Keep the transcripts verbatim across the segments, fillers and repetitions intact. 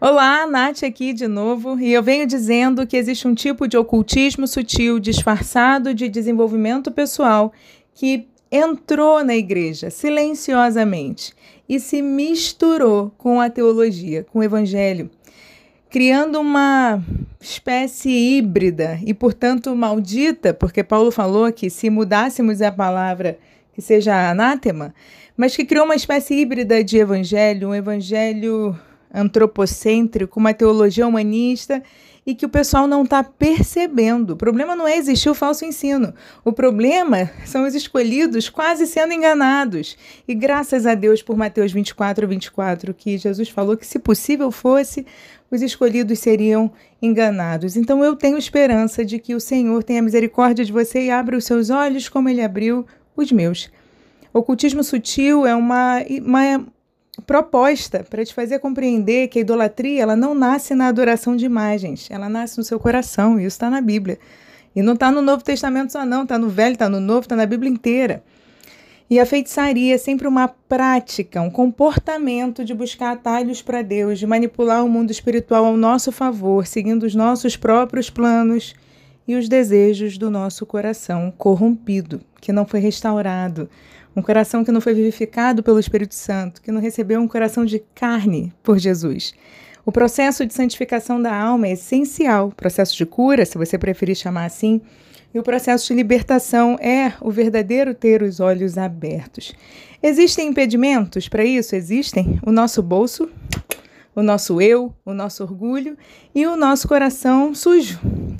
Olá, Nath aqui de novo, e eu venho dizendo que existe um tipo de ocultismo sutil disfarçado de desenvolvimento pessoal que entrou na igreja silenciosamente e se misturou com a teologia, com o evangelho, criando uma espécie híbrida e, portanto, maldita, porque Paulo falou que se mudássemos a palavra que seja anátema, mas que criou uma espécie híbrida de evangelho, um evangelho antropocêntrico, uma teologia humanista e que o pessoal não está percebendo. O problema não é existir o falso ensino. O problema são os escolhidos quase sendo enganados. E graças a Deus por Mateus vinte e quatro, vinte e quatro, que Jesus falou que se possível fosse, os escolhidos seriam enganados. Então eu tenho esperança de que o Senhor tenha misericórdia de você e abra os seus olhos como Ele abriu os meus. O ocultismo sutil é uma... uma proposta para te fazer compreender que a idolatria ela não nasce na adoração de imagens, ela nasce no seu coração, e isso está na Bíblia. E não está no Novo Testamento só não, está no Velho, está no Novo, está na Bíblia inteira. E a feitiçaria é sempre uma prática, um comportamento de buscar atalhos para Deus, de manipular o mundo espiritual ao nosso favor, seguindo os nossos próprios planos e os desejos do nosso coração corrompido, que não foi restaurado. Um coração que não foi vivificado pelo Espírito Santo, que não recebeu um coração de carne por Jesus. O processo de santificação da alma é essencial, o processo de cura, se você preferir chamar assim, e o processo de libertação é o verdadeiro ter os olhos abertos. Existem impedimentos para isso? Existem. O nosso bolso, o nosso eu, o nosso orgulho e o nosso coração sujo,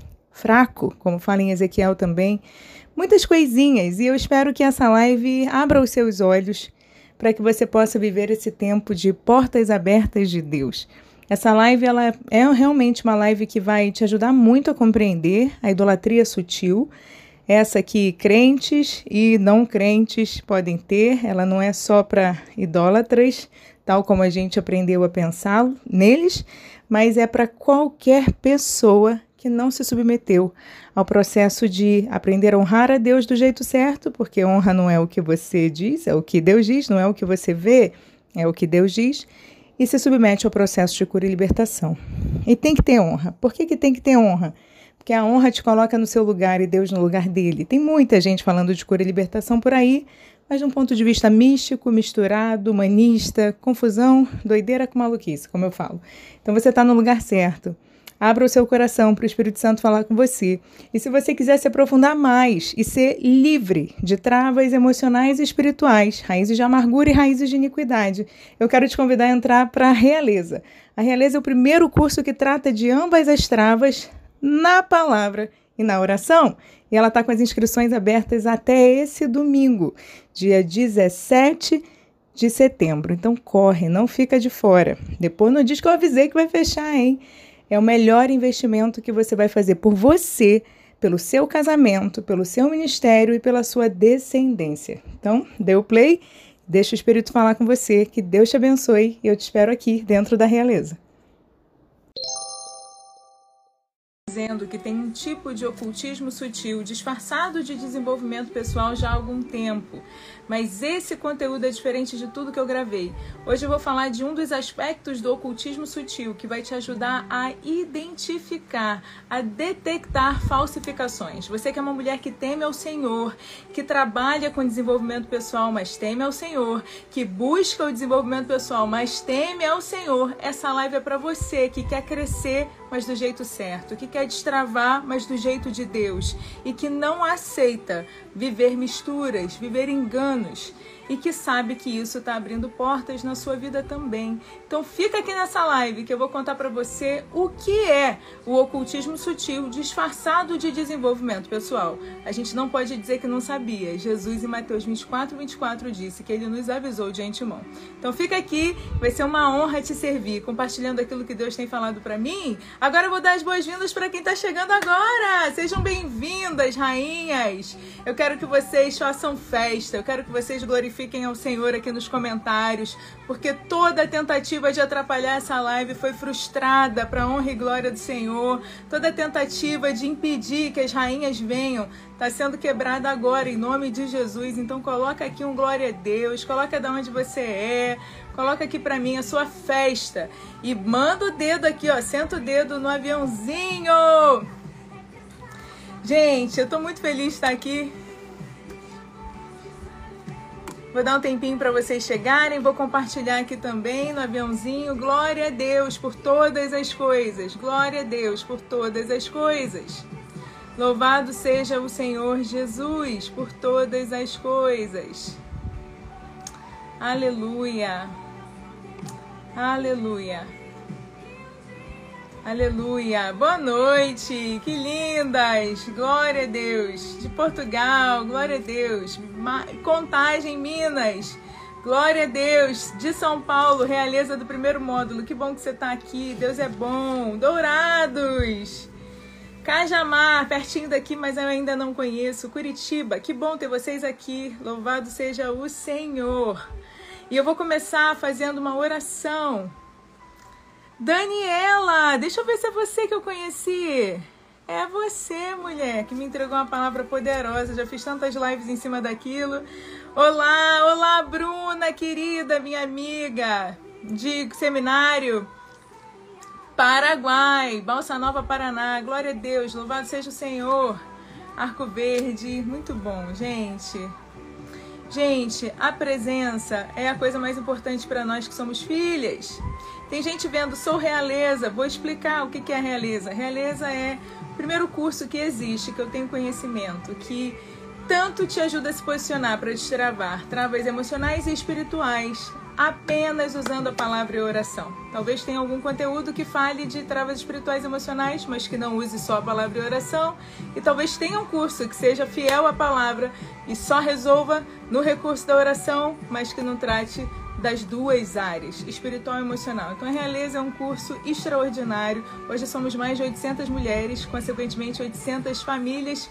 fraco, como fala em Ezequiel também. Muitas coisinhas, e eu espero que essa live abra os seus olhos para que você possa viver esse tempo de portas abertas de Deus. Essa live ela é realmente uma live que vai te ajudar muito a compreender a idolatria sutil, essa que crentes e não crentes podem ter. Ela não é só para idólatras, tal como a gente aprendeu a pensar neles, mas é para qualquer pessoa que não se submeteu ao processo de aprender a honrar a Deus do jeito certo, porque honra não é o que você diz, é o que Deus diz, não é o que você vê, é o que Deus diz, e se submete ao processo de cura e libertação. E tem que ter honra. Por que que tem que ter honra? Porque a honra te coloca no seu lugar e Deus no lugar dele. Tem muita gente falando de cura e libertação por aí, mas de um ponto de vista místico, misturado, humanista, confusão, doideira com maluquice, como eu falo. Então você está no lugar certo. Abra o seu coração para o Espírito Santo falar com você. E se você quiser se aprofundar mais e ser livre de travas emocionais e espirituais, raízes de amargura e raízes de iniquidade, eu quero te convidar a entrar para a Realeza. A Realeza é o primeiro curso que trata de ambas as travas na palavra e na oração. E ela está com as inscrições abertas até esse domingo, dia dezessete de setembro. Então corre, não fica de fora. Depois não diz que eu avisei que vai fechar, hein? É o melhor investimento que você vai fazer por você, pelo seu casamento, pelo seu ministério e pela sua descendência. Então, dê o play, deixa o Espírito falar com você, que Deus te abençoe e eu te espero aqui dentro da Realeza. Dizendo que tem um tipo de ocultismo sutil disfarçado de desenvolvimento pessoal já há algum tempo, mas esse conteúdo é diferente de tudo que eu gravei. Hoje eu vou falar de um dos aspectos do ocultismo sutil que vai te ajudar a identificar, a detectar falsificações. Você que é uma mulher que teme ao Senhor, que trabalha com desenvolvimento pessoal, mas teme ao Senhor, que busca o desenvolvimento pessoal, mas teme ao Senhor, essa live é para você que quer crescer, mas do jeito certo, que quer destravar, mas do jeito de Deus, e que não aceita viver misturas, viver enganos, e que sabe que isso está abrindo portas na sua vida também. Então fica aqui nessa live que eu vou contar para você o que é o ocultismo sutil disfarçado de desenvolvimento pessoal. A gente não pode dizer que não sabia. Jesus em Mateus vinte e quatro, vinte e quatro disse que ele nos avisou de antemão. Então fica aqui, vai ser uma honra te servir, compartilhando aquilo que Deus tem falado para mim. Agora eu vou dar as boas-vindas para quem está chegando agora! Sejam bem-vindas, rainhas! Eu quero que vocês façam festa, eu quero que vocês glorifiquem ao Senhor aqui nos comentários, porque toda tentativa de atrapalhar essa live foi frustrada para a honra e glória do Senhor. Toda tentativa de impedir que as rainhas venham está sendo quebrada agora, em nome de Jesus. Então coloca aqui um glória a Deus, coloca de onde você é, coloca aqui para mim a sua festa e manda o dedo aqui, ó, senta o dedo no aviãozinho. Gente, eu tô muito feliz de estar aqui. Vou dar um tempinho para vocês chegarem, vou compartilhar aqui também no aviãozinho. Glória a Deus por todas as coisas, glória a Deus por todas as coisas. Louvado seja o Senhor Jesus por todas as coisas. Aleluia. Aleluia. Aleluia. Boa noite. Que lindas. Glória a Deus. De Portugal. Glória a Deus. Contagem, Minas. Glória a Deus. De São Paulo, Realeza do primeiro módulo. Que bom que você está aqui. Deus é bom. Dourados. Cajamar, pertinho daqui, mas eu ainda não conheço. Curitiba, que bom ter vocês aqui. Louvado seja o Senhor. E eu vou começar fazendo uma oração. Daniela, deixa eu ver se é você que eu conheci. É você, mulher, que me entregou uma palavra poderosa. Já fiz tantas lives em cima daquilo. Olá, olá, Bruna, querida, minha amiga de seminário. Paraguai, Balsa Nova, Paraná, glória a Deus, louvado seja o Senhor. Arco Verde, muito bom, gente. Gente, a presença é a coisa mais importante para nós que somos filhas. Tem gente vendo, sou realeza, vou explicar o que é realeza. Realeza é o primeiro curso que existe, que eu tenho conhecimento, que tanto te ajuda a se posicionar para destravar travas emocionais e espirituais, apenas usando a palavra e a oração. Talvez tenha algum conteúdo que fale de travas espirituais e emocionais, mas que não use só a palavra e a oração. E talvez tenha um curso que seja fiel à palavra e só resolva no recurso da oração, mas que não trate das duas áreas, espiritual e emocional. Então a Realeza é um curso extraordinário. Hoje somos mais de oitocentas mulheres, consequentemente oitocentas famílias.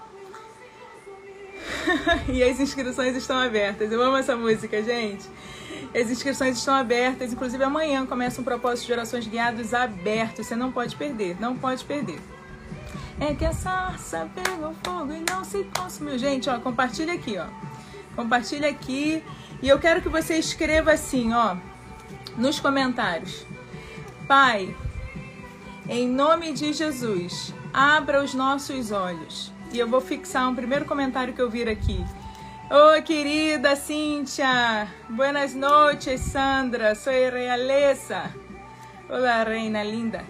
E as inscrições estão abertas. Eu amo essa música, gente. As inscrições estão abertas, inclusive amanhã começa um propósito de orações guiados aberto. Você não pode perder, não pode perder. É que a sarça pegou fogo e não se consumiu. Gente, ó, compartilha aqui, ó. Compartilha aqui. E eu quero que você escreva assim, ó, nos comentários. Pai, em nome de Jesus, abra os nossos olhos. E eu vou fixar um primeiro comentário que eu vir aqui. Oi, querida Cíntia. Buenas noches, Sandra. Sou realeza. Olá, reina linda.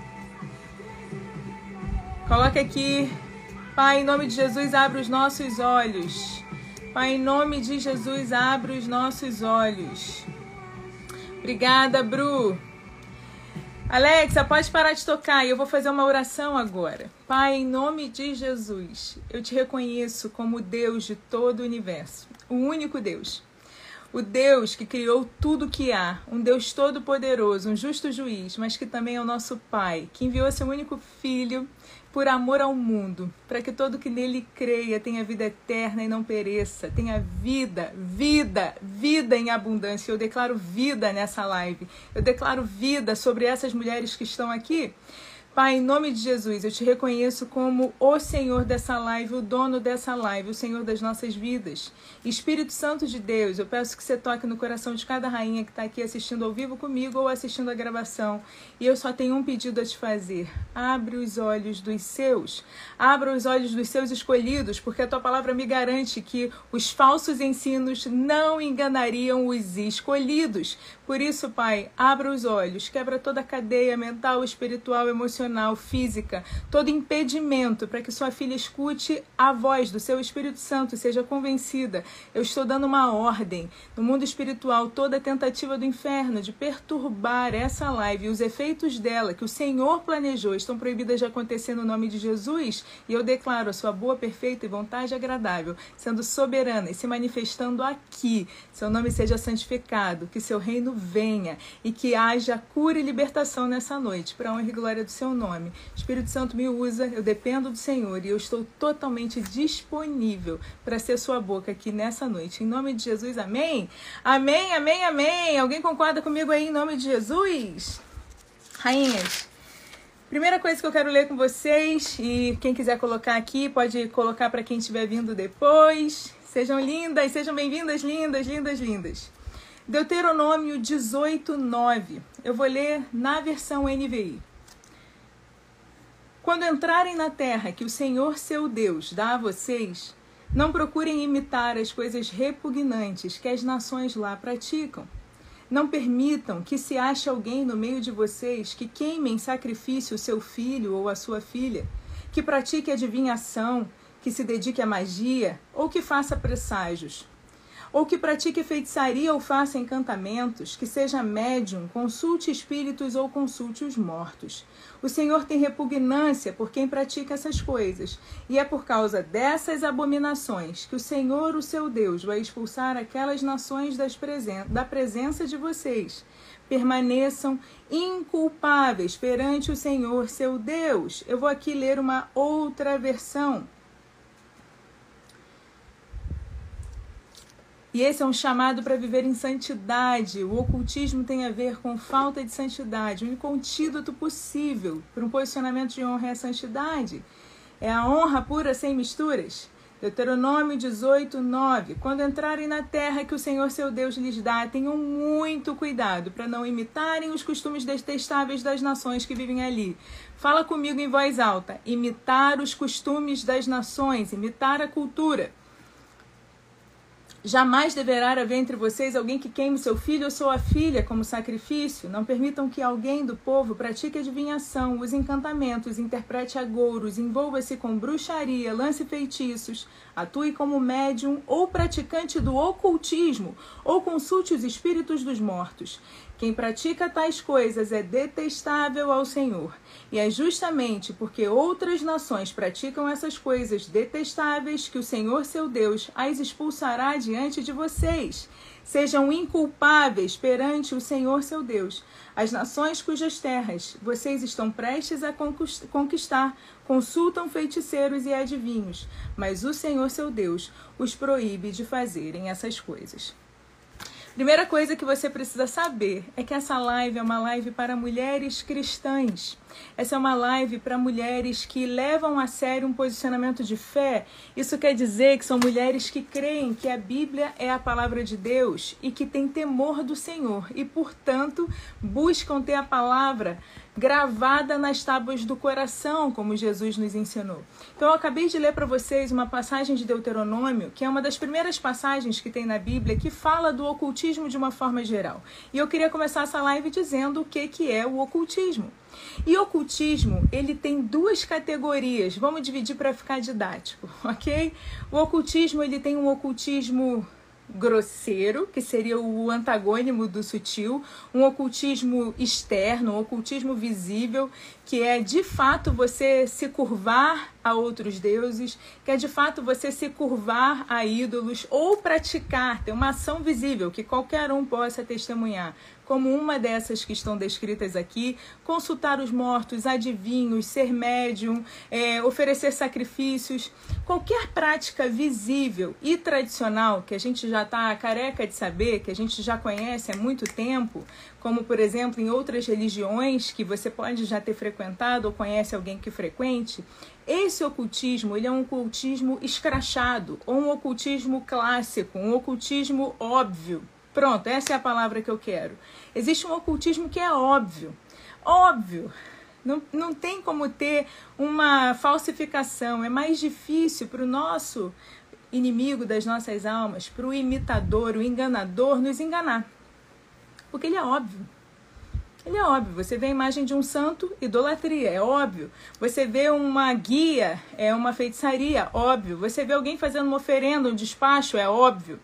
Coloca aqui. Pai, em nome de Jesus, abre os nossos olhos. Pai, em nome de Jesus, abre os nossos olhos. Obrigada, Bru. Alexa, pode parar de tocar e eu vou fazer uma oração agora. Pai, em nome de Jesus, eu te reconheço como Deus de todo o universo, o único Deus. O Deus que criou tudo que há, um Deus todo-poderoso, um justo juiz, mas que também é o nosso Pai, que enviou seu único Filho por amor ao mundo, para que todo que nele creia tenha vida eterna e não pereça, tenha vida, vida, vida em abundância. Eu declaro vida nessa live, eu declaro vida sobre essas mulheres que estão aqui. Pai, em nome de Jesus, eu te reconheço como o Senhor dessa live, o dono dessa live, o Senhor das nossas vidas. Espírito Santo de Deus, eu peço que você toque no coração de cada rainha que está aqui assistindo ao vivo comigo ou assistindo a gravação. E eu só tenho um pedido a te fazer. Abre os olhos dos seus. Abra os olhos dos seus escolhidos, porque a tua palavra me garante que os falsos ensinos não enganariam os escolhidos. Por isso, Pai, abra os olhos, quebra toda a cadeia mental, espiritual, emocional, física, todo impedimento para que sua filha escute a voz do seu Espírito Santo e seja convencida. Eu estou dando uma ordem no mundo espiritual, toda tentativa do inferno de perturbar essa live e os efeitos dela que o Senhor planejou estão proibidas de acontecer no nome de Jesus, e eu declaro a sua boa, perfeita e vontade agradável, sendo soberana e se manifestando aqui. Seu nome seja santificado, que seu reino venha e que haja cura e libertação nessa noite, para a honra e glória do seu nome. Espírito Santo me usa, eu dependo do Senhor e eu estou totalmente disponível para ser sua boca aqui nessa noite. Em nome de Jesus, amém? Amém, amém, amém. Alguém concorda comigo aí em nome de Jesus? Rainhas, primeira coisa que eu quero ler com vocês, e quem quiser colocar aqui, pode colocar para quem estiver vindo depois. Sejam lindas, sejam bem-vindas, lindas, lindas, lindas. Deuteronômio dezoito, nove. Eu vou ler na versão N V I. Quando entrarem na terra que o Senhor seu Deus dá a vocês, não procurem imitar as coisas repugnantes que as nações lá praticam. Não permitam que se ache alguém no meio de vocês que queime em sacrifício o seu filho ou a sua filha, que pratique adivinhação, que se dedique à magia, ou que faça presságios, ou que pratique feitiçaria ou faça encantamentos, que seja médium, consulte espíritos ou consulte os mortos. O Senhor tem repugnância por quem pratica essas coisas, e é por causa dessas abominações que o Senhor, o seu Deus, vai expulsar aquelas nações das presen- da presença de vocês. Permaneçam inculpáveis perante o Senhor, seu Deus. Eu vou aqui ler uma outra versão. E esse é um chamado para viver em santidade. O ocultismo tem a ver com falta de santidade. O único antídoto possível para um posicionamento de honra é a santidade. É a honra pura sem misturas. Deuteronômio dezoito, nove. Quando entrarem na terra que o Senhor seu Deus lhes dá, tenham muito cuidado para não imitarem os costumes detestáveis das nações que vivem ali. Fala comigo em voz alta. Imitar os costumes das nações, imitar a cultura. Jamais deverá haver entre vocês alguém que queime seu filho ou sua filha como sacrifício. Não permitam que alguém do povo pratique adivinhação, use encantamentos, interprete agouros, envolva-se com bruxaria, lance feitiços, atue como médium ou praticante do ocultismo, ou consulte os espíritos dos mortos. Quem pratica tais coisas é detestável ao Senhor. E é justamente porque outras nações praticam essas coisas detestáveis que o Senhor, seu Deus, as expulsará diante de vocês. Sejam inculpáveis perante o Senhor, seu Deus. As nações cujas terras vocês estão prestes a conquistar consultam feiticeiros e adivinhos, mas o Senhor, seu Deus, os proíbe de fazerem essas coisas. Primeira coisa que você precisa saber é que essa live é uma live para mulheres cristãs. Essa é uma live para mulheres que levam a sério um posicionamento de fé. Isso quer dizer que são mulheres que creem que a Bíblia é a palavra de Deus e que têm temor do Senhor e, portanto, buscam ter a palavra gravada nas tábuas do coração, como Jesus nos ensinou. Então, eu acabei de ler para vocês uma passagem de Deuteronômio, que é uma das primeiras passagens que tem na Bíblia, que fala do ocultismo de uma forma geral. E eu queria começar essa live dizendo o que, que é o ocultismo. E ocultismo, ele tem duas categorias, vamos dividir para ficar didático, ok? O ocultismo, ele tem um ocultismo grosseiro, que seria o antagônimo do sutil, um ocultismo externo, um ocultismo visível, que é de fato você se curvar a outros deuses, que é de fato você se curvar a ídolos ou praticar, ter uma ação visível que qualquer um possa testemunhar, como uma dessas que estão descritas aqui, consultar os mortos, adivinhos, ser médium, é, oferecer sacrifícios, qualquer prática visível e tradicional, que a gente já está careca de saber, que a gente já conhece há muito tempo, como, por exemplo, em outras religiões que você pode já ter frequentado ou conhece alguém que frequente, esse ocultismo, ele é um ocultismo escrachado, ou um ocultismo clássico, um ocultismo óbvio. Pronto, essa é a palavra que eu quero. Existe um ocultismo que é óbvio. Óbvio. Não, não tem como ter uma falsificação. É mais difícil para o nosso inimigo das nossas almas, para o imitador, o enganador, nos enganar. Porque ele é óbvio. Ele é óbvio. Você vê a imagem de um santo, idolatria, é óbvio. Você vê uma guia, é uma feitiçaria, óbvio. Você vê alguém fazendo uma oferenda, um despacho, é óbvio.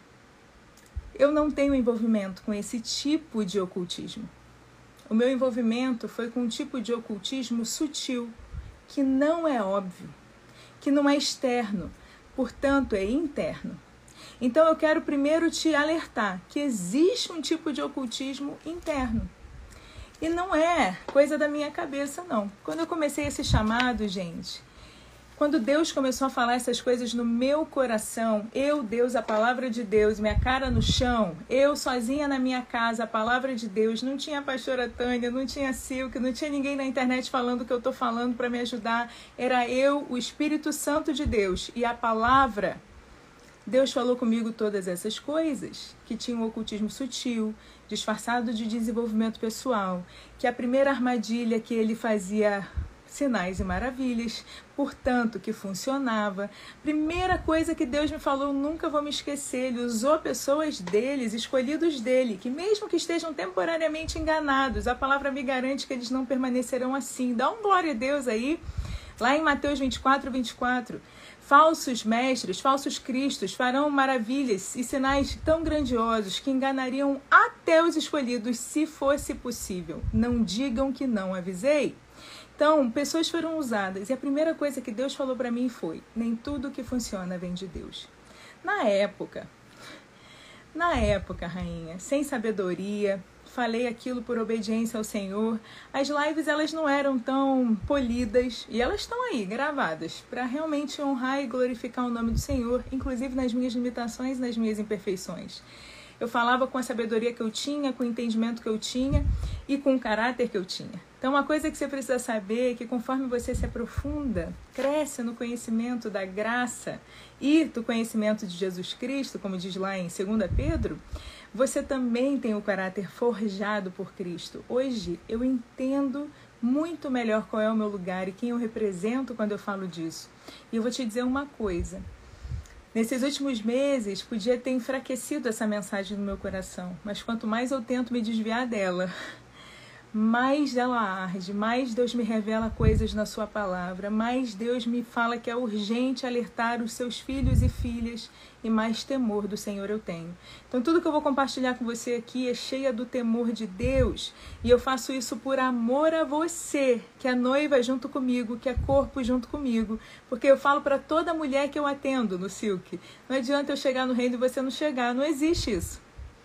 Eu não tenho envolvimento com esse tipo de ocultismo. O meu envolvimento foi com um tipo de ocultismo sutil, que não é óbvio, que não é externo, portanto é interno. Então eu quero primeiro te alertar que existe um tipo de ocultismo interno. E não é coisa da minha cabeça, não. Quando eu comecei esse chamado, gente, quando Deus começou a falar essas coisas no meu coração, eu, Deus, a palavra de Deus, minha cara no chão, eu sozinha na minha casa, a palavra de Deus, não tinha a pastora Tânia, não tinha Silke, não tinha ninguém na internet falando o que eu estou falando para me ajudar. Era eu, o Espírito Santo de Deus e a palavra. Deus falou comigo todas essas coisas, que tinha um ocultismo sutil, disfarçado de desenvolvimento pessoal, que a primeira armadilha que ele fazia sinais e maravilhas, portanto, que funcionava. Primeira coisa que Deus me falou, eu nunca vou me esquecer, ele usou pessoas deles, escolhidos dele, que mesmo que estejam temporariamente enganados, a palavra me garante que eles não permanecerão assim. Dá um glória a Deus aí, lá em Mateus vinte e quatro, vinte e quatro. Falsos mestres, falsos cristos farão maravilhas e sinais tão grandiosos que enganariam até os escolhidos, se fosse possível. Não digam que não avisei. Então, pessoas foram usadas e a primeira coisa que Deus falou para mim foi: nem tudo que funciona vem de Deus. Na época, na época, rainha, sem sabedoria, falei aquilo por obediência ao Senhor. As lives, elas não eram tão polidas e elas estão aí, gravadas, para realmente honrar e glorificar o nome do Senhor, inclusive nas minhas limitações e nas minhas imperfeições. Eu falava com a sabedoria que eu tinha, com o entendimento que eu tinha e com o caráter que eu tinha. Então, uma coisa que você precisa saber é que conforme você se aprofunda, cresce no conhecimento da graça e do conhecimento de Jesus Cristo, como diz lá em segunda Pedro, você também tem o caráter forjado por Cristo. Hoje, eu entendo muito melhor qual é o meu lugar e quem eu represento quando eu falo disso. E eu vou te dizer uma coisa. Nesses últimos meses, podia ter enfraquecido essa mensagem no meu coração, mas quanto mais eu tento me desviar dela, mais ela arde, mais Deus me revela coisas na sua palavra, mais Deus me fala que é urgente alertar os seus filhos e filhas e mais temor do Senhor eu tenho. Então tudo que eu vou compartilhar com você aqui é cheia do temor de Deus e eu faço isso por amor a você, que é noiva junto comigo, que é corpo junto comigo, porque eu falo para toda mulher que eu atendo no Silke, não adianta eu chegar no reino e você não chegar, não existe isso.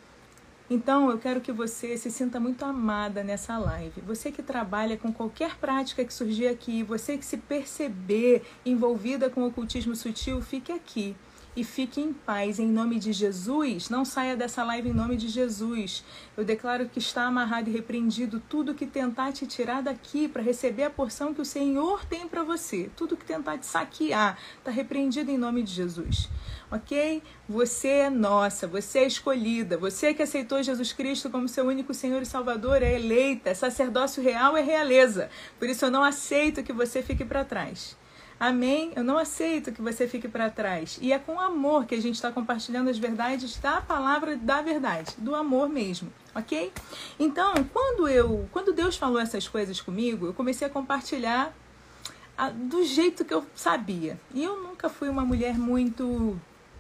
Então, eu quero que você se sinta muito amada nessa live. Você que trabalha com qualquer prática que surgir aqui, você que se perceber envolvida com o ocultismo sutil, fique aqui. E fique em paz, em nome de Jesus. Não saia dessa live em nome de Jesus. Eu declaro que está amarrado e repreendido tudo que tentar te tirar daqui para receber a porção que o Senhor tem para você. Tudo que tentar te saquear está repreendido em nome de Jesus. Ok? Você é nossa, você é escolhida. Você que aceitou Jesus Cristo como seu único Senhor e Salvador é eleita. É sacerdócio real, é realeza. Por isso eu não aceito que você fique para trás. Amém? Eu não aceito que você fique para trás. E é com amor que a gente está compartilhando as verdades da palavra da verdade, do amor mesmo, ok? Então, quando, eu, quando Deus falou essas coisas comigo, eu comecei a compartilhar a, do jeito que eu sabia. E eu nunca fui uma mulher muito...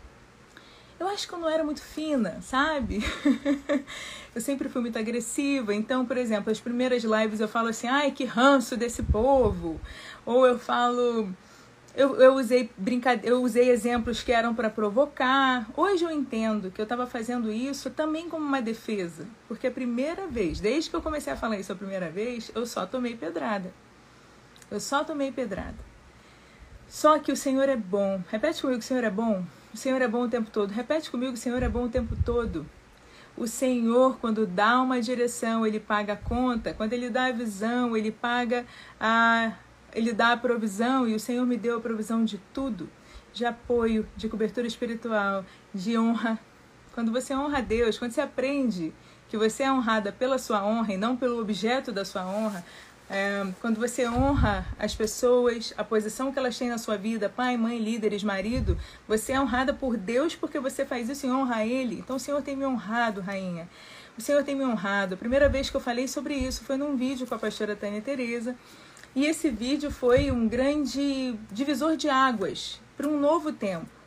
Eu acho que eu não era muito fina, sabe? Eu sempre fui muito agressiva. Então, por exemplo, as primeiras lives eu falo assim, ai, que ranço desse povo. Ou eu falo... Eu, eu, usei brincade... eu usei exemplos que eram para provocar. Hoje eu entendo que eu estava fazendo isso também como uma defesa. Porque a primeira vez, desde que eu comecei a falar isso a primeira vez, eu só tomei pedrada. Eu só tomei pedrada. Só que o Senhor é bom. Repete comigo, o Senhor é bom? O Senhor é bom o tempo todo. Repete comigo, o Senhor é bom o tempo todo. O Senhor, quando dá uma direção, Ele paga a conta. Quando Ele dá a visão, Ele paga a... Ele dá a provisão e o Senhor me deu a provisão de tudo. De apoio, de cobertura espiritual, de honra. Quando você honra a Deus, quando você aprende que você é honrada pela sua honra e não pelo objeto da sua honra, é, quando você honra as pessoas, a posição que elas têm na sua vida, pai, mãe, líderes, marido, você é honrada por Deus porque você faz isso e honra a Ele. Então o Senhor tem me honrado, rainha. O Senhor tem me honrado. A primeira vez que eu falei sobre isso foi num vídeo com a pastora Tânia Tereza. E esse vídeo foi um grande divisor de águas para um novo tempo.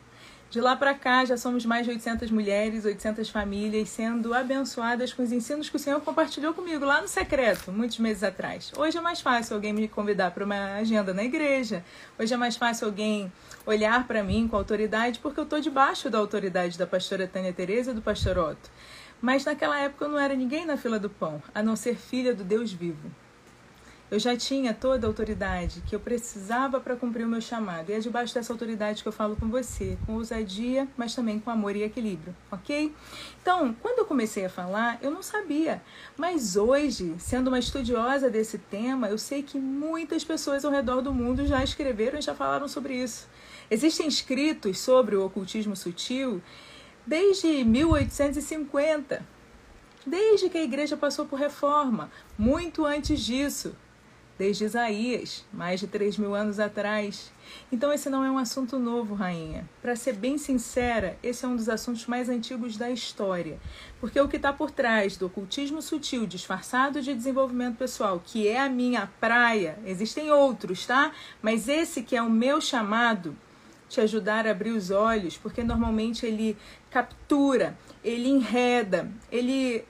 De lá para cá, já somos mais de oitocentas mulheres, oitocentas famílias sendo abençoadas com os ensinos que o Senhor compartilhou comigo lá no secreto, muitos meses atrás. Hoje é mais fácil alguém me convidar para uma agenda na igreja. Hoje é mais fácil alguém olhar para mim com autoridade, porque eu estou debaixo da autoridade da pastora Tânia Tereza e do pastor Otto. Mas naquela época eu não era ninguém na fila do pão, a não ser filha do Deus vivo. Eu já tinha toda a autoridade que eu precisava para cumprir o meu chamado. E é debaixo dessa autoridade que eu falo com você, com ousadia, mas também com amor e equilíbrio, ok? Então, quando eu comecei a falar, eu não sabia. Mas hoje, sendo uma estudiosa desse tema, eu sei que muitas pessoas ao redor do mundo já escreveram e já falaram sobre isso. Existem escritos sobre o ocultismo sutil desde mil oitocentos e cinquenta, desde que a igreja passou por reforma, muito antes disso. Desde Isaías, mais de três mil anos atrás. Então esse não é um assunto novo, rainha. Para ser bem sincera, esse é um dos assuntos mais antigos da história. Porque o que está por trás do ocultismo sutil, disfarçado de desenvolvimento pessoal, que é a minha praia, existem outros, tá? Mas esse que é o meu chamado, te ajudar a abrir os olhos, porque normalmente ele captura, ele enreda, ele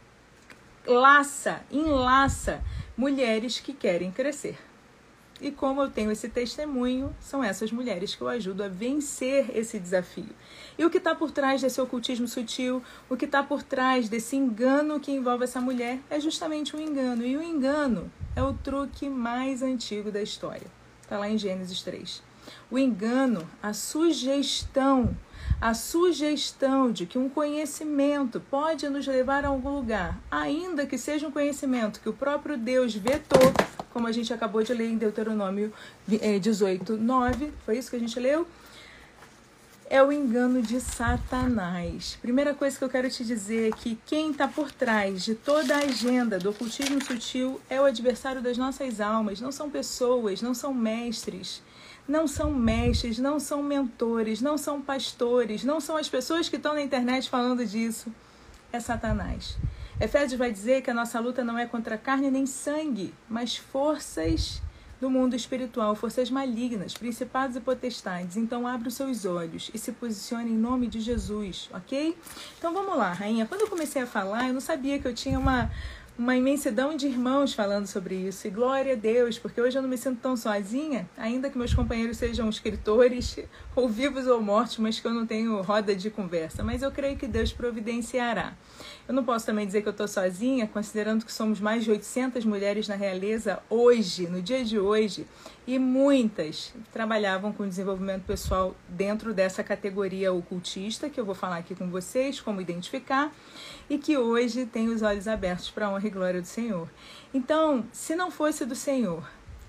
laça, enlaça mulheres que querem crescer. E como eu tenho esse testemunho, são essas mulheres que eu ajudo a vencer esse desafio. E o que está por trás desse ocultismo sutil, o que está por trás desse engano que envolve essa mulher, é justamente um engano. E o engano é o truque mais antigo da história. Está lá em Gênesis três. O engano, a sugestão, a sugestão de que um conhecimento pode nos levar a algum lugar, ainda que seja um conhecimento que o próprio Deus vetou, como a gente acabou de ler em Deuteronômio dezoito, nove, foi isso que a gente leu? É o engano de Satanás. Primeira coisa que eu quero te dizer é que quem está por trás de toda a agenda do ocultismo sutil é o adversário das nossas almas. Não são pessoas, não são mestres, não são mestres, não são mentores, não são pastores, não são as pessoas que estão na internet falando disso. É Satanás. Efésios vai dizer que a nossa luta não é contra carne nem sangue, mas forças do mundo espiritual, forças malignas, principados e potestades. Então abre os seus olhos e se posicione em nome de Jesus, ok? Então vamos lá, rainha. Quando eu comecei a falar, eu não sabia que eu tinha uma, uma imensidão de irmãos falando sobre isso. E glória a Deus, porque hoje eu não me sinto tão sozinha, ainda que meus companheiros sejam escritores, ou vivos ou mortos, mas que eu não tenho roda de conversa. Mas eu creio que Deus providenciará. Eu não posso também dizer que eu estou sozinha, considerando que somos mais de oitocentas mulheres na realeza hoje, no dia de hoje, e muitas trabalhavam com desenvolvimento pessoal dentro dessa categoria ocultista, que eu vou falar aqui com vocês, como identificar, e que hoje tem os olhos abertos para a honra e glória do Senhor. Então, se não fosse do Senhor,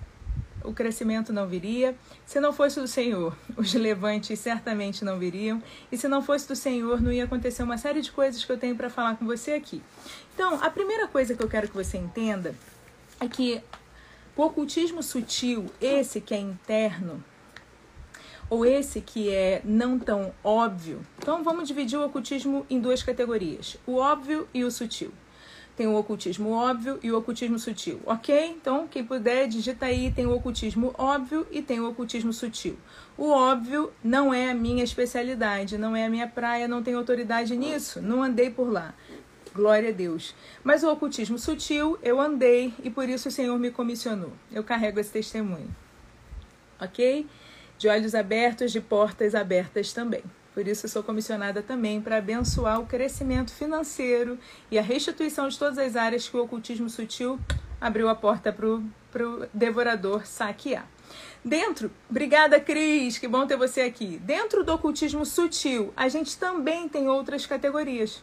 o crescimento não viria. Se não fosse do Senhor, os levantes certamente não viriam. E se não fosse do Senhor, não ia acontecer uma série de coisas que eu tenho para falar com você aqui. Então, a primeira coisa que eu quero que você entenda é que o ocultismo sutil, esse que é interno, ou esse que é não tão óbvio. Então, vamos dividir o ocultismo em duas categorias, o óbvio e o sutil. Tem o ocultismo óbvio e o ocultismo sutil, ok? Então, quem puder, digita aí, tem o ocultismo óbvio e tem o ocultismo sutil. O óbvio não é a minha especialidade, não é a minha praia, não tenho autoridade nisso, não andei por lá. Glória a Deus. Mas o ocultismo sutil, eu andei e por isso o Senhor me comissionou. Eu carrego esse testemunho, ok? De olhos abertos, de portas abertas também. Por isso eu sou comissionada também para abençoar o crescimento financeiro e a restituição de todas as áreas que o ocultismo sutil abriu a porta para o devorador saquear. Dentro, obrigada Cris, que bom ter você aqui. Dentro do ocultismo sutil, a gente também tem outras categorias.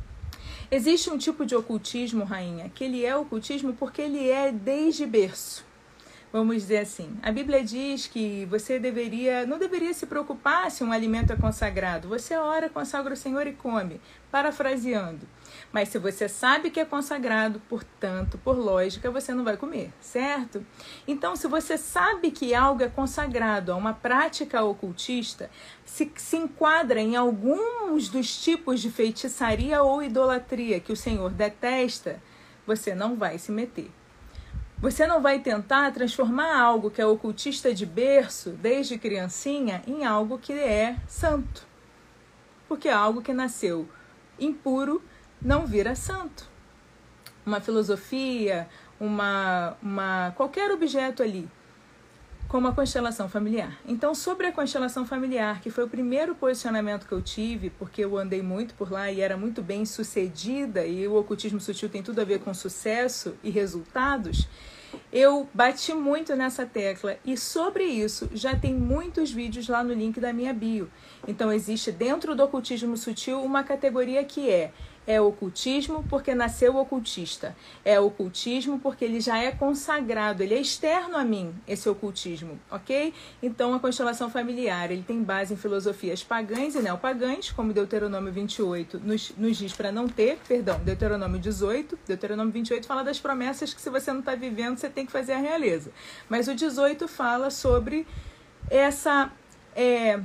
Existe um tipo de ocultismo, rainha, que ele é ocultismo porque ele é desde berço. Vamos dizer assim, a Bíblia diz que você deveria, não deveria se preocupar se um alimento é consagrado. Você ora, consagra o Senhor e come, parafraseando. Mas se você sabe que é consagrado, portanto, por lógica, você não vai comer, certo? Então, se você sabe que algo é consagrado a uma prática ocultista, se, se enquadra em alguns dos tipos de feitiçaria ou idolatria que o Senhor detesta, você não vai se meter. Você não vai tentar transformar algo que é ocultista de berço, desde criancinha, em algo que é santo. porque algo que nasceu impuro não vira santo. Uma filosofia, uma, uma, qualquer objeto ali, como a constelação familiar. Então, sobre a constelação familiar, que foi o primeiro posicionamento que eu tive, porque eu andei muito por lá e era muito bem sucedida, e o ocultismo sutil tem tudo a ver com sucesso e resultados, eu bati muito nessa tecla, e sobre isso já tem muitos vídeos lá no link da minha bio. Então, existe dentro do ocultismo sutil uma categoria que é É ocultismo porque nasceu ocultista. É ocultismo porque ele já é consagrado, ele é externo a mim, esse ocultismo, ok? Então, a constelação familiar, ele tem base em filosofias pagãs e neopagãs, como Deuteronômio vinte e oito nos, nos diz para não ter, perdão, Deuteronômio dezoito, Deuteronômio vinte e oito fala das promessas que se você não está vivendo, você tem que fazer a realeza. Mas o dezoito fala sobre essa... É,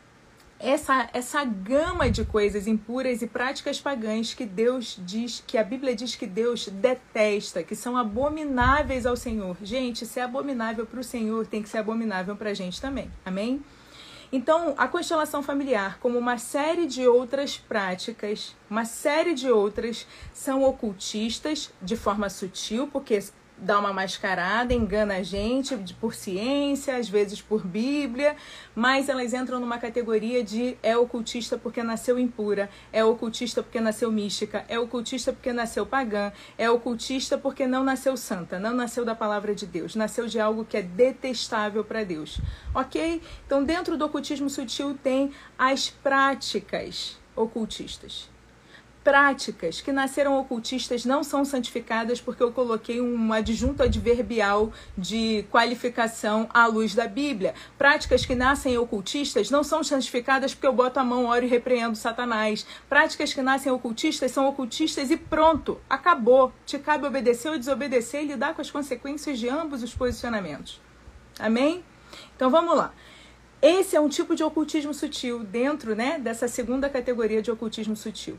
Essa, essa gama de coisas impuras e práticas pagãs que Deus diz, que a Bíblia diz que Deus detesta, que são abomináveis ao Senhor. Gente, se é abominável para o Senhor, tem que ser abominável para a gente também. Amém? Então, a constelação familiar, como uma série de outras práticas, uma série de outras, são ocultistas de forma sutil, porque dá uma mascarada, engana a gente por ciência, às vezes por Bíblia, mas elas entram numa categoria de é ocultista porque nasceu impura, é ocultista porque nasceu mística, é ocultista porque nasceu pagã, é ocultista porque não nasceu santa, não nasceu da palavra de Deus, nasceu de algo que é detestável para Deus, ok? Então, dentro do ocultismo sutil tem as práticas ocultistas. Práticas que nasceram ocultistas não são santificadas porque eu coloquei um adjunto adverbial de qualificação à luz da Bíblia. Práticas que nascem ocultistas não são santificadas porque eu boto a mão, oro e repreendo Satanás. Práticas que nascem ocultistas são ocultistas e pronto, acabou. Te cabe obedecer ou desobedecer e lidar com as consequências de ambos os posicionamentos. Amém? Então vamos lá. Esse é um tipo de ocultismo sutil dentro, né, dessa segunda categoria de ocultismo sutil.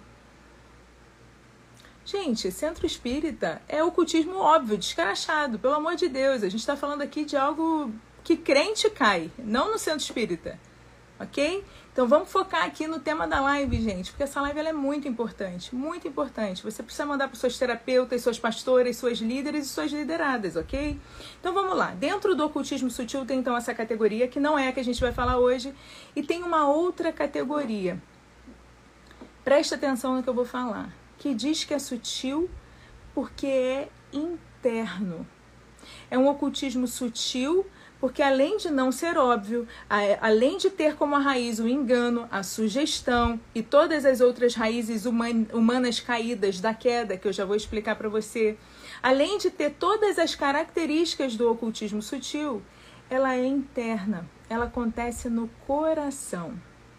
Gente, centro espírita é ocultismo óbvio, descarachado, pelo amor de Deus. A gente está falando aqui de algo que crente cai, não no centro espírita, ok? Então vamos focar aqui no tema da live, gente, porque essa live ela é muito importante, muito importante. Você precisa mandar para suas terapeutas, suas pastoras, suas líderes e suas lideradas, ok? Então vamos lá. Dentro do ocultismo sutil tem então essa categoria, que não é a que a gente vai falar hoje, e tem uma outra categoria. Presta atenção no que eu vou falar. Que diz que é sutil porque é interno. É um ocultismo sutil porque, além de não ser óbvio, além de ter como a raiz o engano, a sugestão e todas as outras raízes humanas caídas da queda, que eu já vou explicar para você, além de ter todas as características do ocultismo sutil, ela é interna, ela acontece no coração.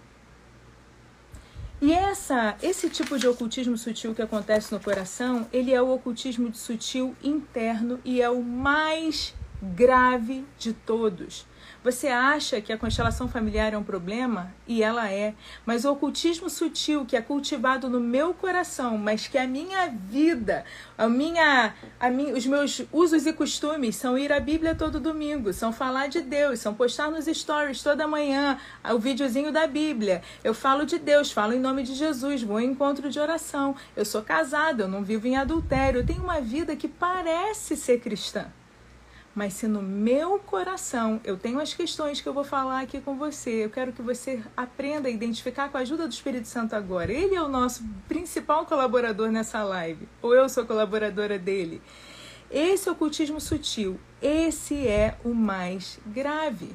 E essa, esse tipo de ocultismo sutil que acontece no coração, ele é o ocultismo sutil interno e é o mais grave de todos. Você acha que a constelação familiar é um problema? E ela é. Mas o ocultismo sutil que é cultivado no meu coração, mas que a minha vida, a minha, a minha, os meus usos e costumes são ir à Bíblia todo domingo, são falar de Deus, são postar nos stories toda manhã o videozinho da Bíblia. Eu falo de Deus, falo em nome de Jesus, vou em encontro de oração. Eu sou casada, eu não vivo em adultério, eu tenho uma vida que parece ser cristã. Mas se no meu coração eu tenho as questões que eu vou falar aqui com você, eu quero que você aprenda a identificar com a ajuda do Espírito Santo agora. Ele é o nosso principal colaborador nessa live, ou eu sou colaboradora dele. Esse ocultismo sutil, esse é o mais grave.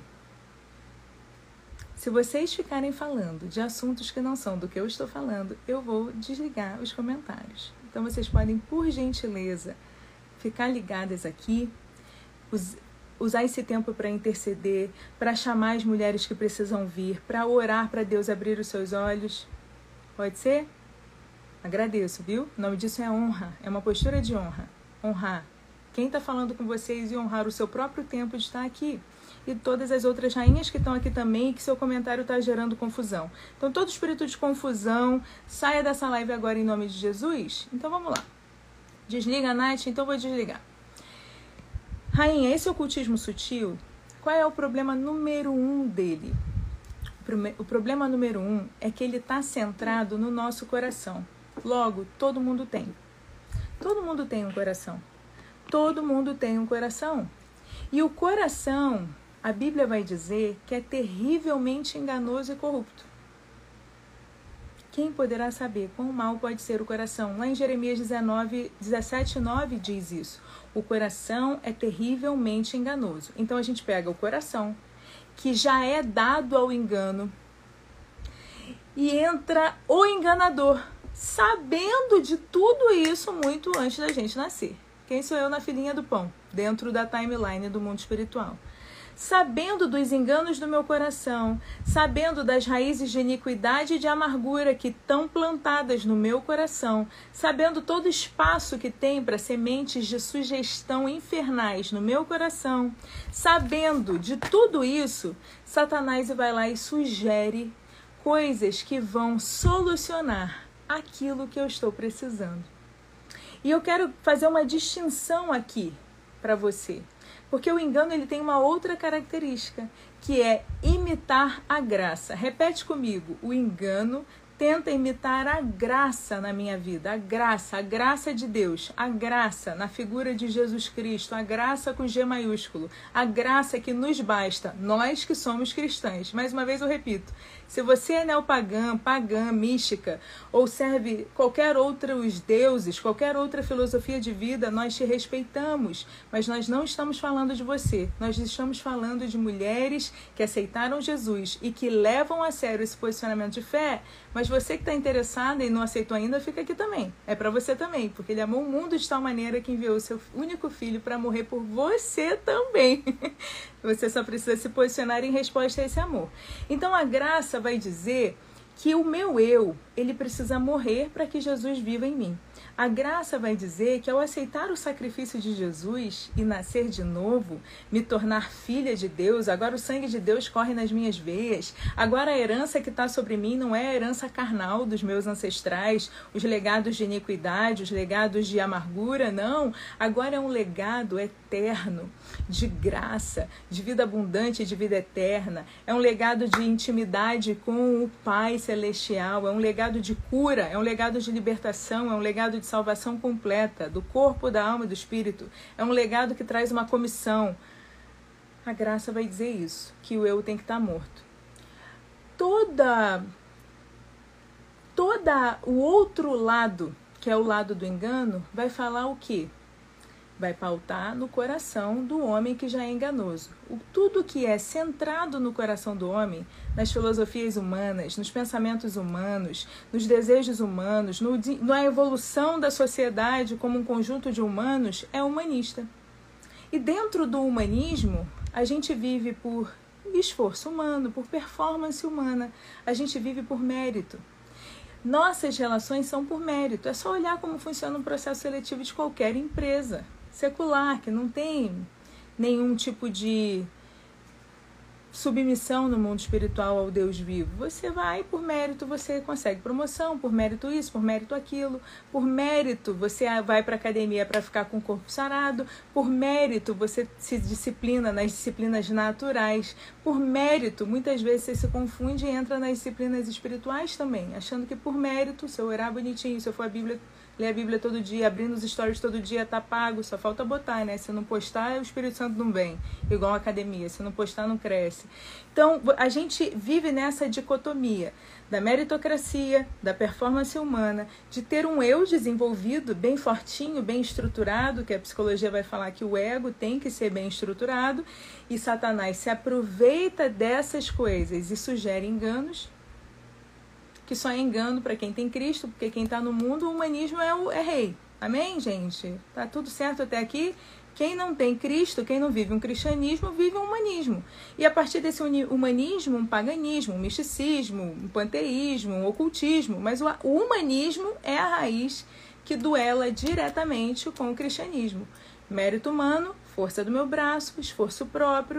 Se vocês ficarem falando de assuntos que não são do que eu estou falando, eu vou desligar os comentários. Então vocês podem, por gentileza, ficar ligadas aqui, usar esse tempo para interceder, para chamar as mulheres que precisam vir, para orar para Deus abrir os seus olhos. Pode ser? Agradeço, viu? O nome disso é honra, é uma postura de honra. Honrar quem está falando com vocês e honrar o seu próprio tempo de estar aqui. E todas as outras rainhas que estão aqui também e que seu comentário está gerando confusão. Então, todo espírito de confusão, saia dessa live agora em nome de Jesus. Então, vamos lá. Desliga, Nath? Então, vou desligar. Rainha, esse ocultismo sutil, qual é o problema número um dele? O problema número um é que ele está centrado no nosso coração. Logo, todo mundo tem. Todo mundo tem um coração. Todo mundo tem um coração. E o coração, a Bíblia vai dizer que é terrivelmente enganoso e corrupto. Quem poderá saber quão mal pode ser o coração? Lá em Jeremias dezenove, dezessete, nove diz isso. O coração é terrivelmente enganoso. Então a gente pega o coração, que já é dado ao engano, e entra o enganador, sabendo de tudo isso muito antes da gente nascer. Quem sou eu na filinha do pão, dentro da timeline do mundo espiritual? Sabendo dos enganos do meu coração, sabendo das raízes de iniquidade e de amargura que estão plantadas no meu coração, sabendo todo o espaço que tem para sementes de sugestão infernais no meu coração, sabendo de tudo isso, Satanás vai lá e sugere coisas que vão solucionar aquilo que eu estou precisando. E eu quero fazer uma distinção aqui para você. Porque o engano ele tem uma outra característica, que é imitar a graça. Repete comigo, o engano tenta imitar a graça na minha vida, a graça, a graça de Deus, a graça na figura de Jesus Cristo, a graça com G maiúsculo, a graça que nos basta, nós que somos cristãs. Mais uma vez eu repito, se você é neopagã, pagã, mística, ou serve qualquer outros deuses, qualquer outra filosofia de vida, nós te respeitamos, mas nós não estamos falando de você, nós estamos falando de mulheres que aceitaram Jesus e que levam a sério esse posicionamento de fé, mas você que está interessada e não aceitou ainda, fica aqui também. É para você também, porque ele amou o mundo de tal maneira que enviou o seu único filho para morrer por você também. Você só precisa se posicionar em resposta a esse amor. Então a graça vai dizer que o meu eu, ele precisa morrer para que Jesus viva em mim. A graça vai dizer que ao aceitar o sacrifício de Jesus e nascer de novo, me tornar filha de Deus, agora o sangue de Deus corre nas minhas veias, agora a herança que está sobre mim não é a herança carnal dos meus ancestrais, os legados de iniquidade, os legados de amargura, não. Agora é um legado eterno, de graça, de vida abundante, de vida eterna. É um legado de intimidade com o Pai Celestial, é um legado de cura, é um legado de libertação, é um legado de salvação completa do corpo, da alma e do espírito. É um legado que traz uma comissão. A graça vai dizer isso, que o eu tem que estar morto. Toda, toda o outro lado, que é o lado do engano, vai falar o quê? Vai pautar no coração do homem que já é enganoso. O, tudo que é centrado no coração do homem, nas filosofias humanas, nos pensamentos humanos, nos desejos humanos, no, na evolução da sociedade como um conjunto de humanos, é humanista. E dentro do humanismo, a gente vive por esforço humano, por performance humana, a gente vive por mérito. Nossas relações são por mérito. É só olhar como funciona um processo seletivo de qualquer empresa secular, que não tem nenhum tipo de submissão no mundo espiritual ao Deus vivo. Você vai por mérito, você consegue promoção, por mérito isso, por mérito aquilo, por mérito você vai para a academia para ficar com o corpo sarado, por mérito você se disciplina nas disciplinas naturais, por mérito muitas vezes você se confunde e entra nas disciplinas espirituais também, achando que por mérito, se eu orar bonitinho, se eu for a Bíblia, ler a Bíblia todo dia, abrindo os stories todo dia, tá pago, só falta botar, né? Se não postar, o Espírito Santo não vem, igual a academia, se não postar, não cresce. Então, a gente vive nessa dicotomia da meritocracia, da performance humana, de ter um eu desenvolvido, bem fortinho, bem estruturado, que a psicologia vai falar que o ego tem que ser bem estruturado, e Satanás se aproveita dessas coisas e sugere enganos, que só é engano para quem tem Cristo, porque quem está no mundo, o humanismo é, o, é rei. Amém, gente? Tá tudo certo até aqui? Quem não tem Cristo, quem não vive um cristianismo, vive um humanismo. E a partir desse humanismo, um paganismo, um misticismo, um panteísmo, um ocultismo. Mas o humanismo é a raiz que duela diretamente com o cristianismo. Mérito humano, força do meu braço, esforço próprio,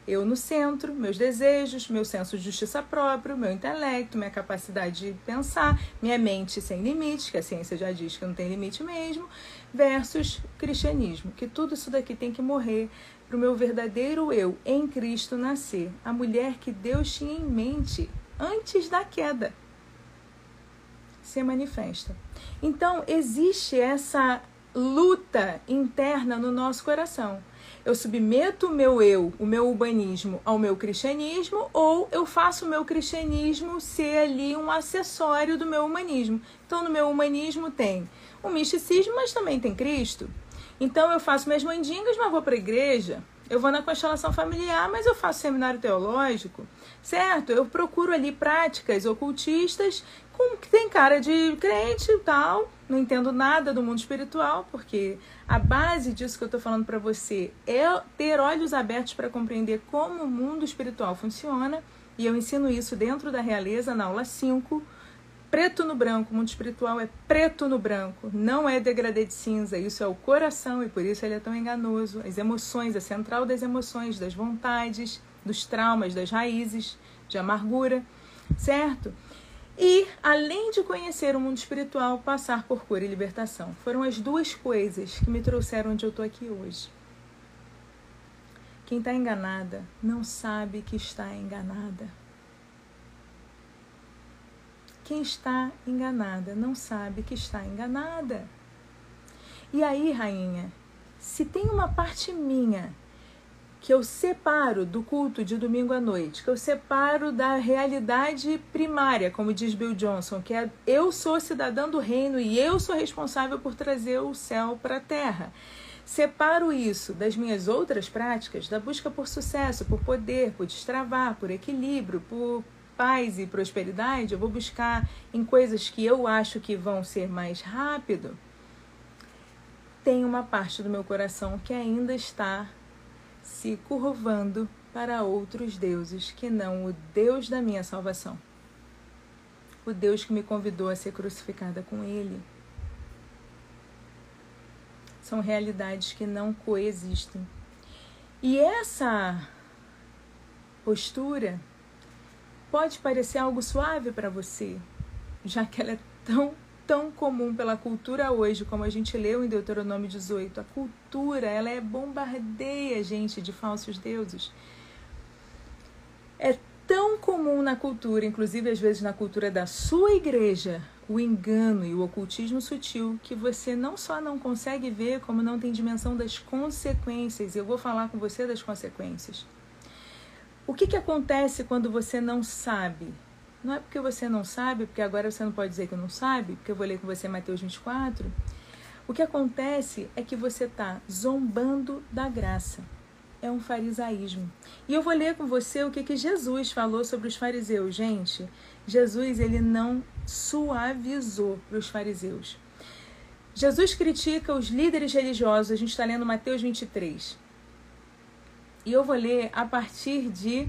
Eu no centro, meus desejos, meu senso de justiça próprio, meu intelecto, minha capacidade de pensar, minha mente sem limite, que a ciência já diz que não tem limite mesmo, versus o cristianismo, que tudo isso daqui tem que morrer para o meu verdadeiro eu em Cristo nascer, a mulher que Deus tinha em mente antes da queda se manifesta. Então, existe essa luta interna no nosso coração. Eu submeto o meu eu, o meu urbanismo, ao meu cristianismo, ou eu faço o meu cristianismo ser ali um acessório do meu humanismo. Então, no meu humanismo tem o misticismo, mas também tem Cristo. Então, eu faço minhas mandingas, mas vou para a igreja. Eu vou na constelação familiar, mas eu faço seminário teológico, certo? Eu procuro ali práticas ocultistas com que tem cara de crente e tal. Não entendo nada do mundo espiritual, porque a base disso que eu estou falando para você é ter olhos abertos para compreender como o mundo espiritual funciona. E eu ensino isso dentro da Realeza, na aula cinco. Preto no branco, o mundo espiritual é preto no branco, não é degradê de cinza, isso é o coração e por isso ele é tão enganoso. As emoções, a central das emoções, das vontades, dos traumas, das raízes, de amargura, certo? E, além de conhecer o mundo espiritual, passar por cura e libertação. Foram as duas coisas que me trouxeram onde eu estou aqui hoje. Quem está enganada não sabe que está enganada. Quem está enganada não sabe que está enganada. E aí, rainha, se tem uma parte minha que eu separo do culto de domingo à noite, que eu separo da realidade primária, como diz Bill Johnson, que é eu sou cidadã do reino e eu sou responsável por trazer o céu para a terra. Separo isso das minhas outras práticas, da busca por sucesso, por poder, por destravar, por equilíbrio, por paz e prosperidade. Eu vou buscar em coisas que eu acho que vão ser mais rápido. Tem uma parte do meu coração que ainda está se curvando para outros deuses que não o Deus da minha salvação. O Deus que me convidou a ser crucificada com ele. São realidades que não coexistem. E essa postura pode parecer algo suave para você, já que ela é tão, tão comum pela cultura hoje, como a gente leu em Deuteronômio dezoito. A cultura, ela é bombardeia, gente, de falsos deuses. É tão comum na cultura, inclusive às vezes na cultura da sua igreja, o engano e o ocultismo sutil, que você não só não consegue ver, como não tem dimensão das consequências. Eu vou falar com você das consequências. O que, que acontece quando você não sabe? Não é porque você não sabe, porque agora você não pode dizer que não sabe, porque eu vou ler com você Mateus vinte e quatro. O que acontece é que você está zombando da graça. É um farisaísmo. E eu vou ler com você o que, que Jesus falou sobre os fariseus. Gente, Jesus ele não suavizou para os fariseus. Jesus critica os líderes religiosos. A gente está lendo Mateus vinte e três. E eu vou ler a partir de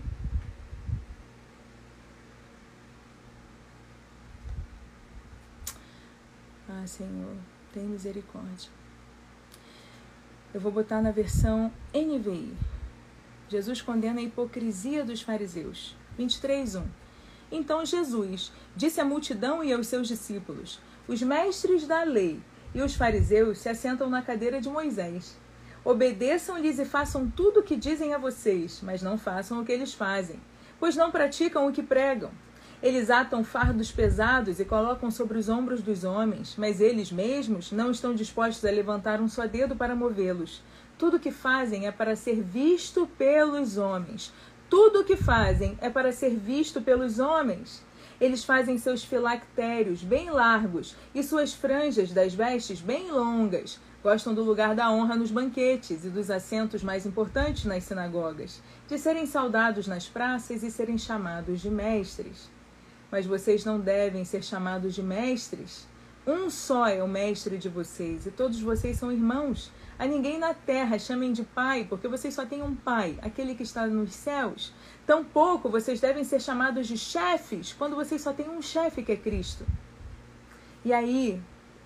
Ah, Senhor, tem misericórdia. Eu vou botar na versão N V I. Jesus condena a hipocrisia dos fariseus. vinte e três, um. Então Jesus disse à multidão e aos seus discípulos: os mestres da lei e os fariseus se assentam na cadeira de Moisés. Obedeçam-lhes e façam tudo o que dizem a vocês, mas não façam o que eles fazem, pois não praticam o que pregam. Eles atam fardos pesados e colocam sobre os ombros dos homens, mas eles mesmos não estão dispostos a levantar um só dedo para movê-los. Tudo o que fazem é para ser visto pelos homens. Tudo o que fazem é para ser visto pelos homens. Eles fazem seus filactérios bem largos e suas franjas das vestes bem longas. Gostam do lugar da honra nos banquetes e dos assentos mais importantes nas sinagogas, de serem saudados nas praças e serem chamados de mestres. Mas vocês não devem ser chamados de mestres. Um só é o mestre de vocês, e todos vocês são irmãos. A ninguém na terra chamem de pai, porque vocês só têm um pai, aquele que está nos céus. Tampouco vocês devem ser chamados de chefes, quando vocês só têm um chefe, que é Cristo. E aí,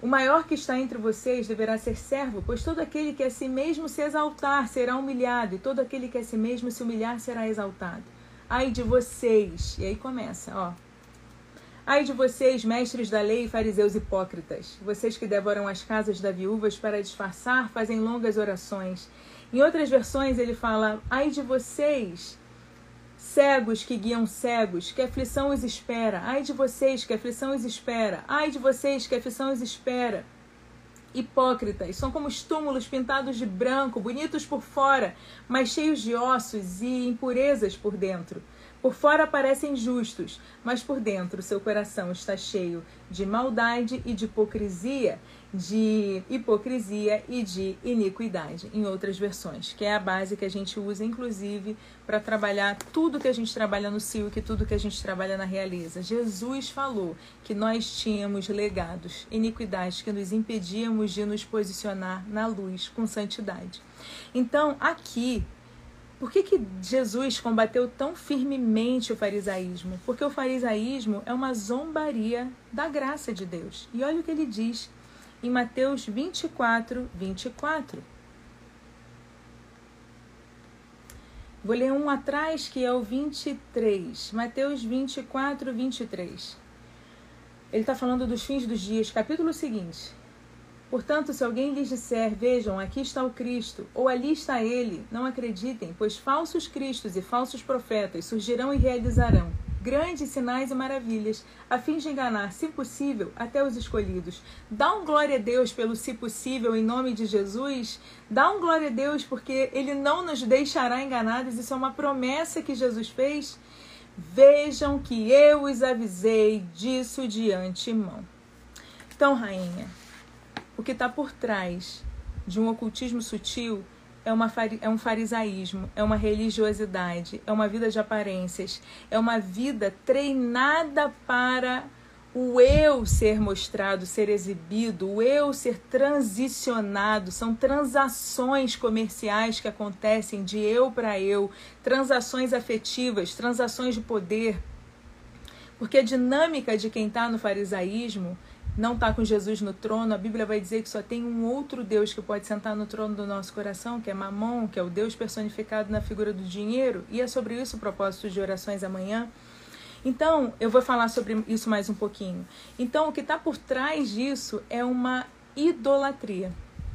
O maior que está entre vocês deverá ser servo, pois todo aquele que a si mesmo se exaltar será humilhado, e todo aquele que a si mesmo se humilhar será exaltado. Ai de vocês, e aí começa, ó. Ai de vocês, mestres da lei e fariseus hipócritas, vocês que devoram as casas das viúvas para disfarçar, fazem longas orações. Em outras versões ele fala, ai de vocês, cegos que guiam cegos, que aflição os espera. Ai de vocês, que aflição os espera. Ai de vocês, que aflição os espera. Hipócritas, são como os túmulos pintados de branco, bonitos por fora, mas cheios de ossos e impurezas por dentro. Por fora parecem justos, mas por dentro seu coração está cheio de maldade e de hipocrisia, de hipocrisia e de iniquidade, em outras versões, que é a base que a gente usa, inclusive, para trabalhar tudo que a gente trabalha no C I U, que tudo que a gente trabalha na Realiza. Jesus falou que nós tínhamos legados, iniquidades que nos impedíamos de nos posicionar na luz com santidade. Então, aqui, por que que Jesus combateu tão firmemente o farisaísmo? Porque o farisaísmo é uma zombaria da graça de Deus. E olha o que ele diz em Mateus vinte e quatro, vinte e quatro. Vou ler um atrás, que é o vinte e três. Mateus vinte e quatro, vinte e três. Ele está falando dos fins dos dias. Capítulo seguinte. Portanto, se alguém lhes disser, vejam, aqui está o Cristo, ou ali está ele, não acreditem, pois falsos cristos e falsos profetas surgirão e realizarão grandes sinais e maravilhas, a fim de enganar, se possível, até os escolhidos. Dá um glória a Deus pelo se possível em nome de Jesus. Dá um glória a Deus porque ele não nos deixará enganados. Isso é uma promessa que Jesus fez. Vejam que eu os avisei disso de antemão. Então, rainha, o que está por trás de um ocultismo sutil é, uma, é um farisaísmo, é uma religiosidade, é uma vida de aparências, é uma vida treinada para o eu ser mostrado, ser exibido, o eu ser transicionado. São transações comerciais que acontecem de eu para eu, transações afetivas, transações de poder. Porque a dinâmica de quem está no farisaísmo não está com Jesus no trono. A Bíblia vai dizer que só tem um outro Deus que pode sentar no trono do nosso coração, que é Mamon, que é o Deus personificado na figura do dinheiro, e é sobre isso o propósito de orações amanhã. Então, eu vou falar sobre isso mais um pouquinho. Então, o que está por trás disso é uma idolatria.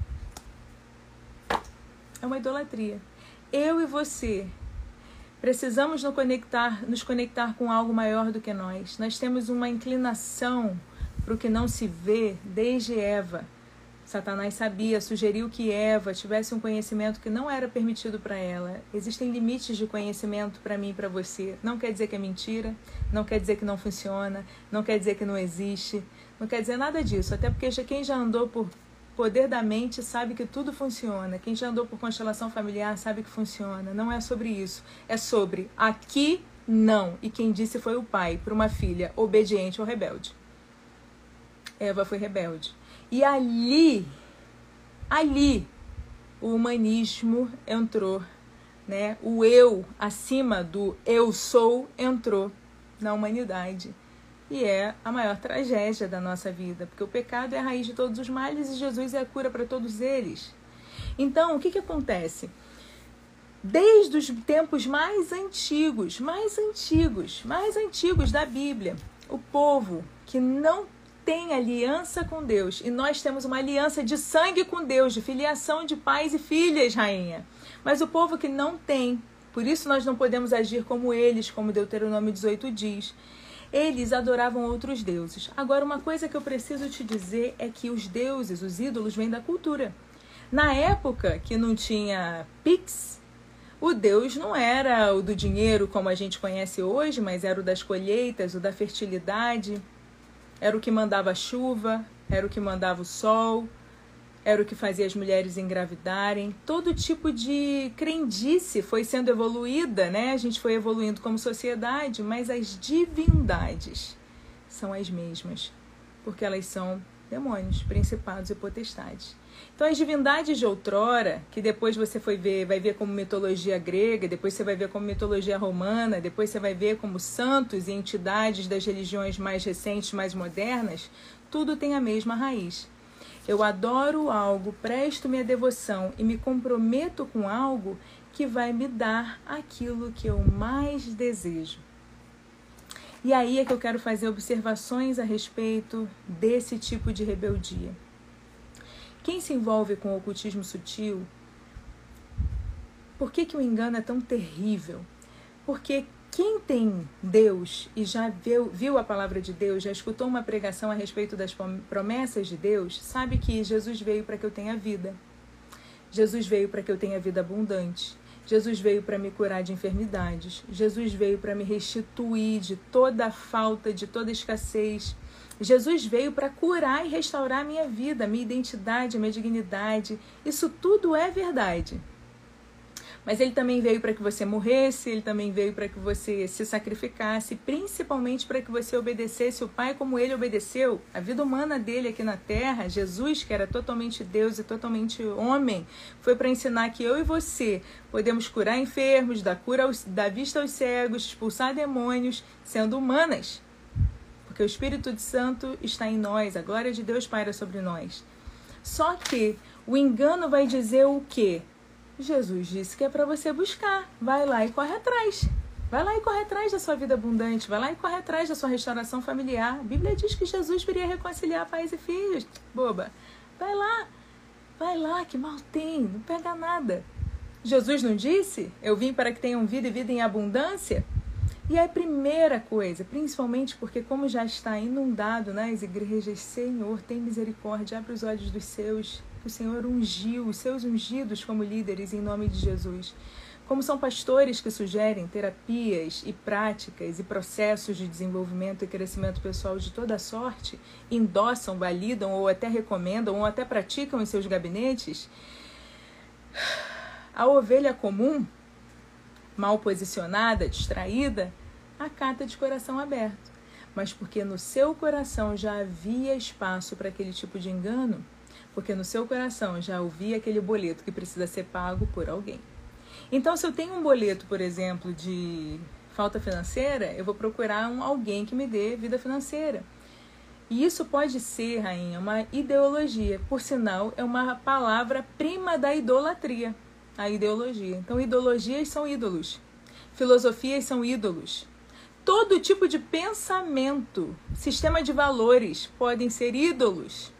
É uma idolatria. Eu e você precisamos nos conectar, nos conectar com algo maior do que nós. Nós temos uma inclinação para o que não se vê desde Eva. Satanás sabia, sugeriu que Eva tivesse um conhecimento que não era permitido para ela. Existem limites de conhecimento para mim e para você. Não quer dizer que é mentira, não quer dizer que não funciona, não quer dizer que não existe, não quer dizer nada disso. Até porque quem já andou por poder da mente sabe que tudo funciona. Quem já andou por constelação familiar sabe que funciona. Não é sobre isso. É sobre aqui não. E quem disse foi o pai para uma filha obediente ou rebelde. Eva foi rebelde. E ali, ali, o humanismo entrou, né? O eu acima do eu sou entrou na humanidade. E é a maior tragédia da nossa vida, porque o pecado é a raiz de todos os males e Jesus é a cura para todos eles. Então, o que que acontece? Desde os tempos mais antigos, mais antigos, mais antigos da Bíblia, o povo que não tem aliança com Deus, e nós temos uma aliança de sangue com Deus, de filiação de pais e filhas, rainha. Mas o povo que não tem, por isso nós não podemos agir como eles, como Deuteronômio dezoito diz. Eles adoravam outros deuses. Agora, uma coisa que eu preciso te dizer é que os deuses, os ídolos, vêm da cultura. Na época que não tinha Pix, o Deus não era o do dinheiro como a gente conhece hoje, mas era o das colheitas, o da fertilidade. Era o que mandava a chuva, era o que mandava o sol, era o que fazia as mulheres engravidarem. Todo tipo de crendice foi sendo evoluída, né? A gente foi evoluindo como sociedade, mas as divindades são as mesmas, porque elas são demônios, principados e potestades. Então, as divindades de outrora, que depois você foi ver, vai ver como mitologia grega, depois você vai ver como mitologia romana, depois você vai ver como santos e entidades das religiões mais recentes, mais modernas, tudo tem a mesma raiz. Eu adoro algo, presto minha devoção e me comprometo com algo que vai me dar aquilo que eu mais desejo. E aí é que eu quero fazer observações a respeito desse tipo de rebeldia. Quem se envolve com o ocultismo sutil, por que que o engano é tão terrível? Porque quem tem Deus e já viu, viu a palavra de Deus, já escutou uma pregação a respeito das promessas de Deus, sabe que Jesus veio para que eu tenha vida. Jesus veio para que eu tenha vida abundante. Jesus veio para me curar de enfermidades. Jesus veio para me restituir de toda a falta, de toda a escassez. Jesus veio para curar e restaurar a minha vida, a minha identidade, a minha dignidade. Isso tudo é verdade. Mas ele também veio para que você morresse, ele também veio para que você se sacrificasse, principalmente para que você obedecesse o Pai como ele obedeceu. A vida humana dele aqui na Terra, Jesus, que era totalmente Deus e totalmente homem, foi para ensinar que eu e você podemos curar enfermos, dar, cura aos, dar vista aos cegos, expulsar demônios, sendo humanas. Porque o Espírito Santo está em nós, a glória de Deus paira sobre nós. Só que o engano vai dizer o quê? Jesus disse que é para você buscar. Vai lá e corre atrás. Vai lá e corre atrás da sua vida abundante. Vai lá e corre atrás da sua restauração familiar. A Bíblia diz que Jesus viria reconciliar pais e filhos. Boba. Vai lá. Vai lá, que mal tem. Não pega nada. Jesus não disse? Eu vim para que tenham vida e vida em abundância? E a primeira coisa, principalmente porque como já está inundado nas igrejas, Senhor, tem misericórdia, abre os olhos dos seus, que o Senhor ungiu, os seus ungidos como líderes em nome de Jesus. Como são pastores que sugerem terapias e práticas e processos de desenvolvimento e crescimento pessoal de toda sorte, endossam, validam ou até recomendam ou até praticam em seus gabinetes, a ovelha comum, mal posicionada, distraída, acata de coração aberto. Mas porque no seu coração já havia espaço para aquele tipo de engano, porque no seu coração já havia aquele boleto que precisa ser pago por alguém. Então, se eu tenho um boleto, por exemplo, de falta financeira, eu vou procurar um, alguém que me dê vida financeira. E isso pode ser, rainha, uma ideologia. Por sinal, é uma palavra prima da idolatria. A ideologia. Então, ideologias são ídolos. Filosofias são ídolos. Todo tipo de pensamento, sistema de valores podem ser ídolos.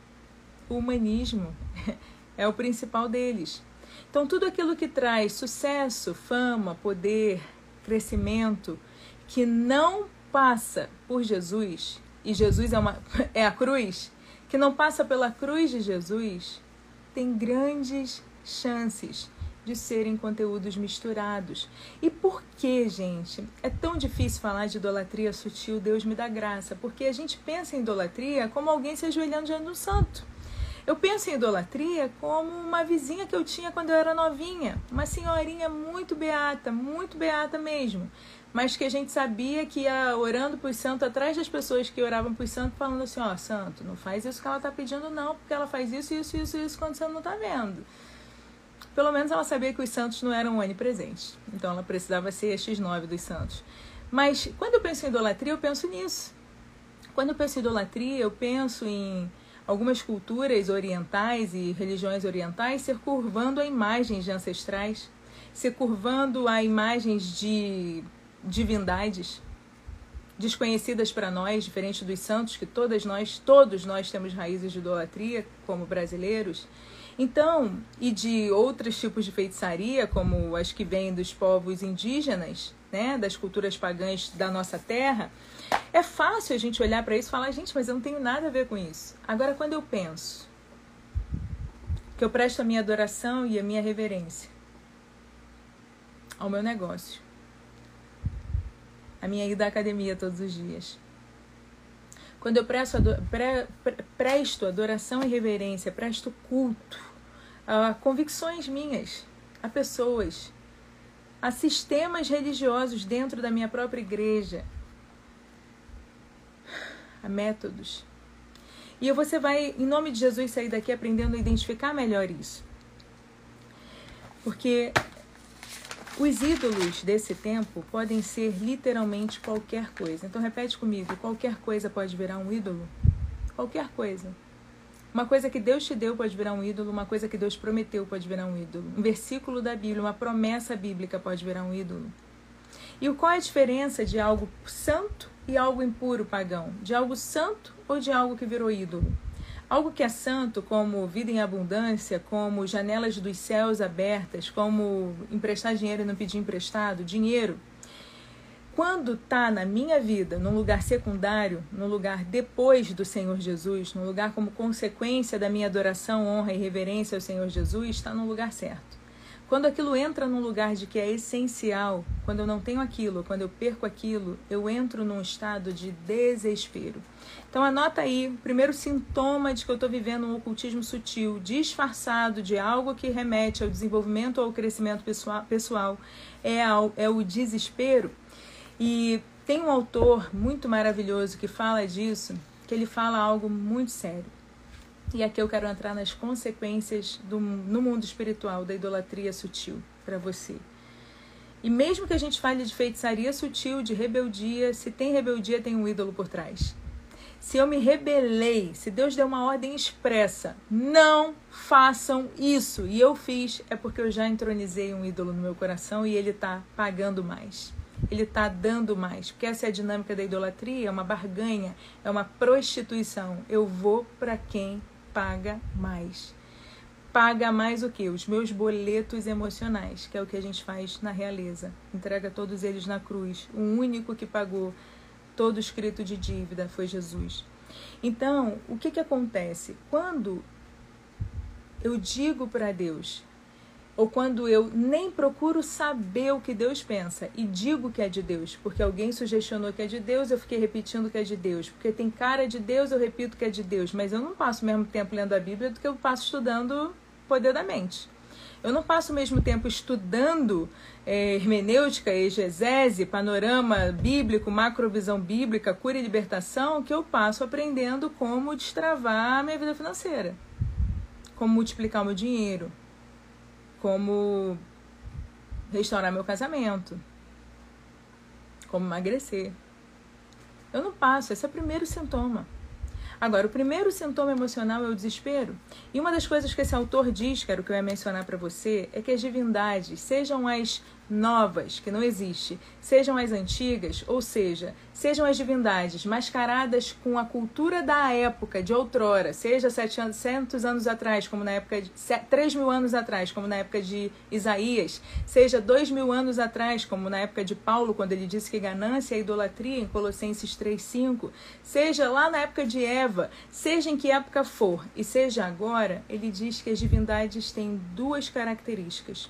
O humanismo é o principal deles. Então, tudo aquilo que traz sucesso, fama, poder, crescimento, que não passa por Jesus, e Jesus é, uma, é a cruz, que não passa pela cruz de Jesus, tem grandes chances de serem conteúdos misturados. E por que, gente? É tão difícil falar de idolatria sutil, Deus me dá graça, porque a gente pensa em idolatria como alguém se ajoelhando diante de um santo. Eu penso em idolatria como uma vizinha que eu tinha quando eu era novinha, uma senhorinha muito beata, muito beata mesmo, mas que a gente sabia que ia orando para os santos, atrás das pessoas que oravam para os santos, falando assim, ó, santo, não faz isso que ela está pedindo não, porque ela faz isso, isso, isso, isso quando você não está vendo. Pelo menos ela sabia que os santos não eram onipresentes, então ela precisava ser X nove dos santos. Mas quando eu penso em idolatria, eu penso nisso. Quando eu penso em idolatria, eu penso em algumas culturas orientais e religiões orientais se curvando a imagens de ancestrais, se curvando a imagens de divindades desconhecidas para nós, diferente dos santos, que todas nós, todos nós temos raízes de idolatria, como brasileiros. Então, e de outros tipos de feitiçaria, como as que vêm dos povos indígenas, né, das culturas pagãs da nossa terra, é fácil a gente olhar para isso e falar, gente, mas eu não tenho nada a ver com isso. Agora, quando eu penso que eu presto a minha adoração e a minha reverência ao meu negócio, a minha ida à academia todos os dias, quando eu presto, ador- pre- pre- presto adoração e reverência, presto culto a convicções minhas, a pessoas, a sistemas religiosos dentro da minha própria igreja, a métodos. E você vai, em nome de Jesus, sair daqui aprendendo a identificar melhor isso. Porque os ídolos desse tempo podem ser literalmente qualquer coisa. Então repete comigo, qualquer coisa pode virar um ídolo? Qualquer coisa. Uma coisa que Deus te deu pode virar um ídolo, uma coisa que Deus prometeu pode virar um ídolo. Um versículo da Bíblia, uma promessa bíblica pode virar um ídolo. E qual é a diferença de algo santo e algo impuro, pagão? De algo santo ou de algo que virou ídolo? Algo que é santo, como vida em abundância, como janelas dos céus abertas, como emprestar dinheiro e não pedir emprestado, dinheiro. Quando está na minha vida, num lugar secundário, num lugar depois do Senhor Jesus, num lugar como consequência da minha adoração, honra e reverência ao Senhor Jesus, está no lugar certo. Quando aquilo entra num lugar de que é essencial, quando eu não tenho aquilo, quando eu perco aquilo, eu entro num estado de desespero. Então anota aí, o primeiro sintoma de que eu estou vivendo um ocultismo sutil, disfarçado de algo que remete ao desenvolvimento ou ao crescimento pessoal, pessoal é, ao, é o desespero. E tem um autor muito maravilhoso que fala disso, que ele fala algo muito sério. E aqui eu quero entrar nas consequências do, no mundo espiritual da idolatria sutil para você. E mesmo que a gente fale de feitiçaria sutil, de rebeldia, se tem rebeldia, tem um ídolo por trás. Se eu me rebelei, se Deus deu uma ordem expressa, não façam isso, e eu fiz, é porque eu já entronizei um ídolo no meu coração e ele está pagando mais. Ele está dando mais, porque essa é a dinâmica da idolatria, é uma barganha, é uma prostituição. Eu vou para quem paga mais. Paga mais o quê? Os meus boletos emocionais, que é o que a gente faz na realeza. Entrega todos eles na cruz. O único que pagou todo o escrito de dívida foi Jesus. Então, o que que acontece? Quando eu digo para Deus, ou quando eu nem procuro saber o que Deus pensa e digo que é de Deus, porque alguém sugestionou que é de Deus, eu fiquei repetindo que é de Deus. Porque tem cara de Deus, eu repito que é de Deus. Mas eu não passo o mesmo tempo lendo a Bíblia do que eu passo estudando o poder da mente. Eu não passo o mesmo tempo estudando é, hermenêutica, exegese, panorama bíblico, macrovisão bíblica, cura e libertação, que eu passo aprendendo como destravar a minha vida financeira. Como multiplicar o meu dinheiro. Como restaurar meu casamento, como emagrecer. Eu não passo, esse é o primeiro sintoma. Agora, o primeiro sintoma emocional é o desespero. E uma das coisas que esse autor diz, que era o que eu ia mencionar para você, é que as divindades, sejam as novas, que não existe, sejam as antigas, ou seja, sejam as divindades mascaradas com a cultura da época, de outrora, seja setecentos anos atrás, como na época de três mil anos atrás, como na época de Isaías, seja dois mil anos atrás, como na época de Paulo, quando ele disse que ganância é idolatria, em Colossenses três, cinco, seja lá na época de Eva, seja em que época for, e seja agora, ele diz que as divindades têm duas características.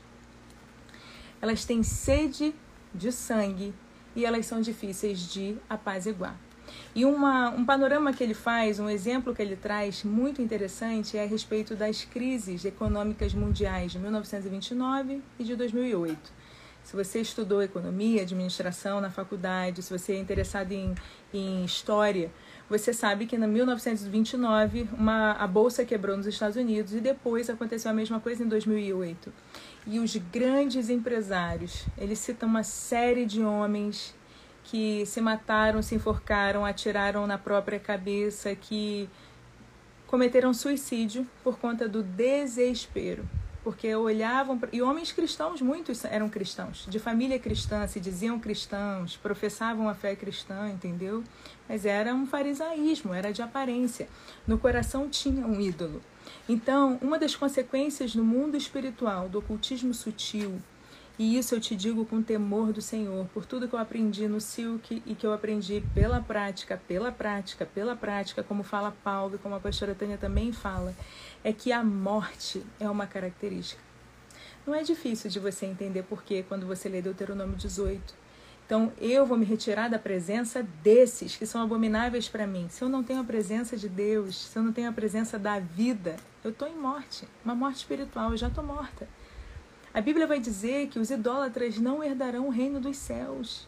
Elas têm sede de sangue e elas são difíceis de apaziguar. E uma, um panorama que ele faz, um exemplo que ele traz muito interessante é a respeito das crises econômicas mundiais de mil novecentos e vinte e nove e de dois mil e oito. Se você estudou economia, administração na faculdade, se você é interessado em, em história, você sabe que em mil novecentos e vinte e nove uma, a bolsa quebrou nos Estados Unidos e depois aconteceu a mesma coisa em dois mil e oito. E os grandes empresários, eles citam uma série de homens que se mataram, se enforcaram, atiraram na própria cabeça, que cometeram suicídio por conta do desespero. Porque olhavam... Pra... E homens cristãos, muitos eram cristãos, de família cristã, se diziam cristãos, professavam a fé cristã, entendeu? Mas era um farisaísmo, era de aparência. No coração tinha um ídolo. Então, uma das consequências no mundo espiritual do ocultismo sutil, e isso eu te digo com temor do Senhor, por tudo que eu aprendi no Silk e que eu aprendi pela prática, pela prática, pela prática, como fala Paulo e como a pastora Tânia também fala, é que a morte é uma característica. Não é difícil de você entender por quê quando você lê Deuteronômio dezoito. Então, eu vou me retirar da presença desses que são abomináveis para mim. Se eu não tenho a presença de Deus, se eu não tenho a presença da vida, eu estou em morte, uma morte espiritual, eu já estou morta. A Bíblia vai dizer que os idólatras não herdarão o reino dos céus.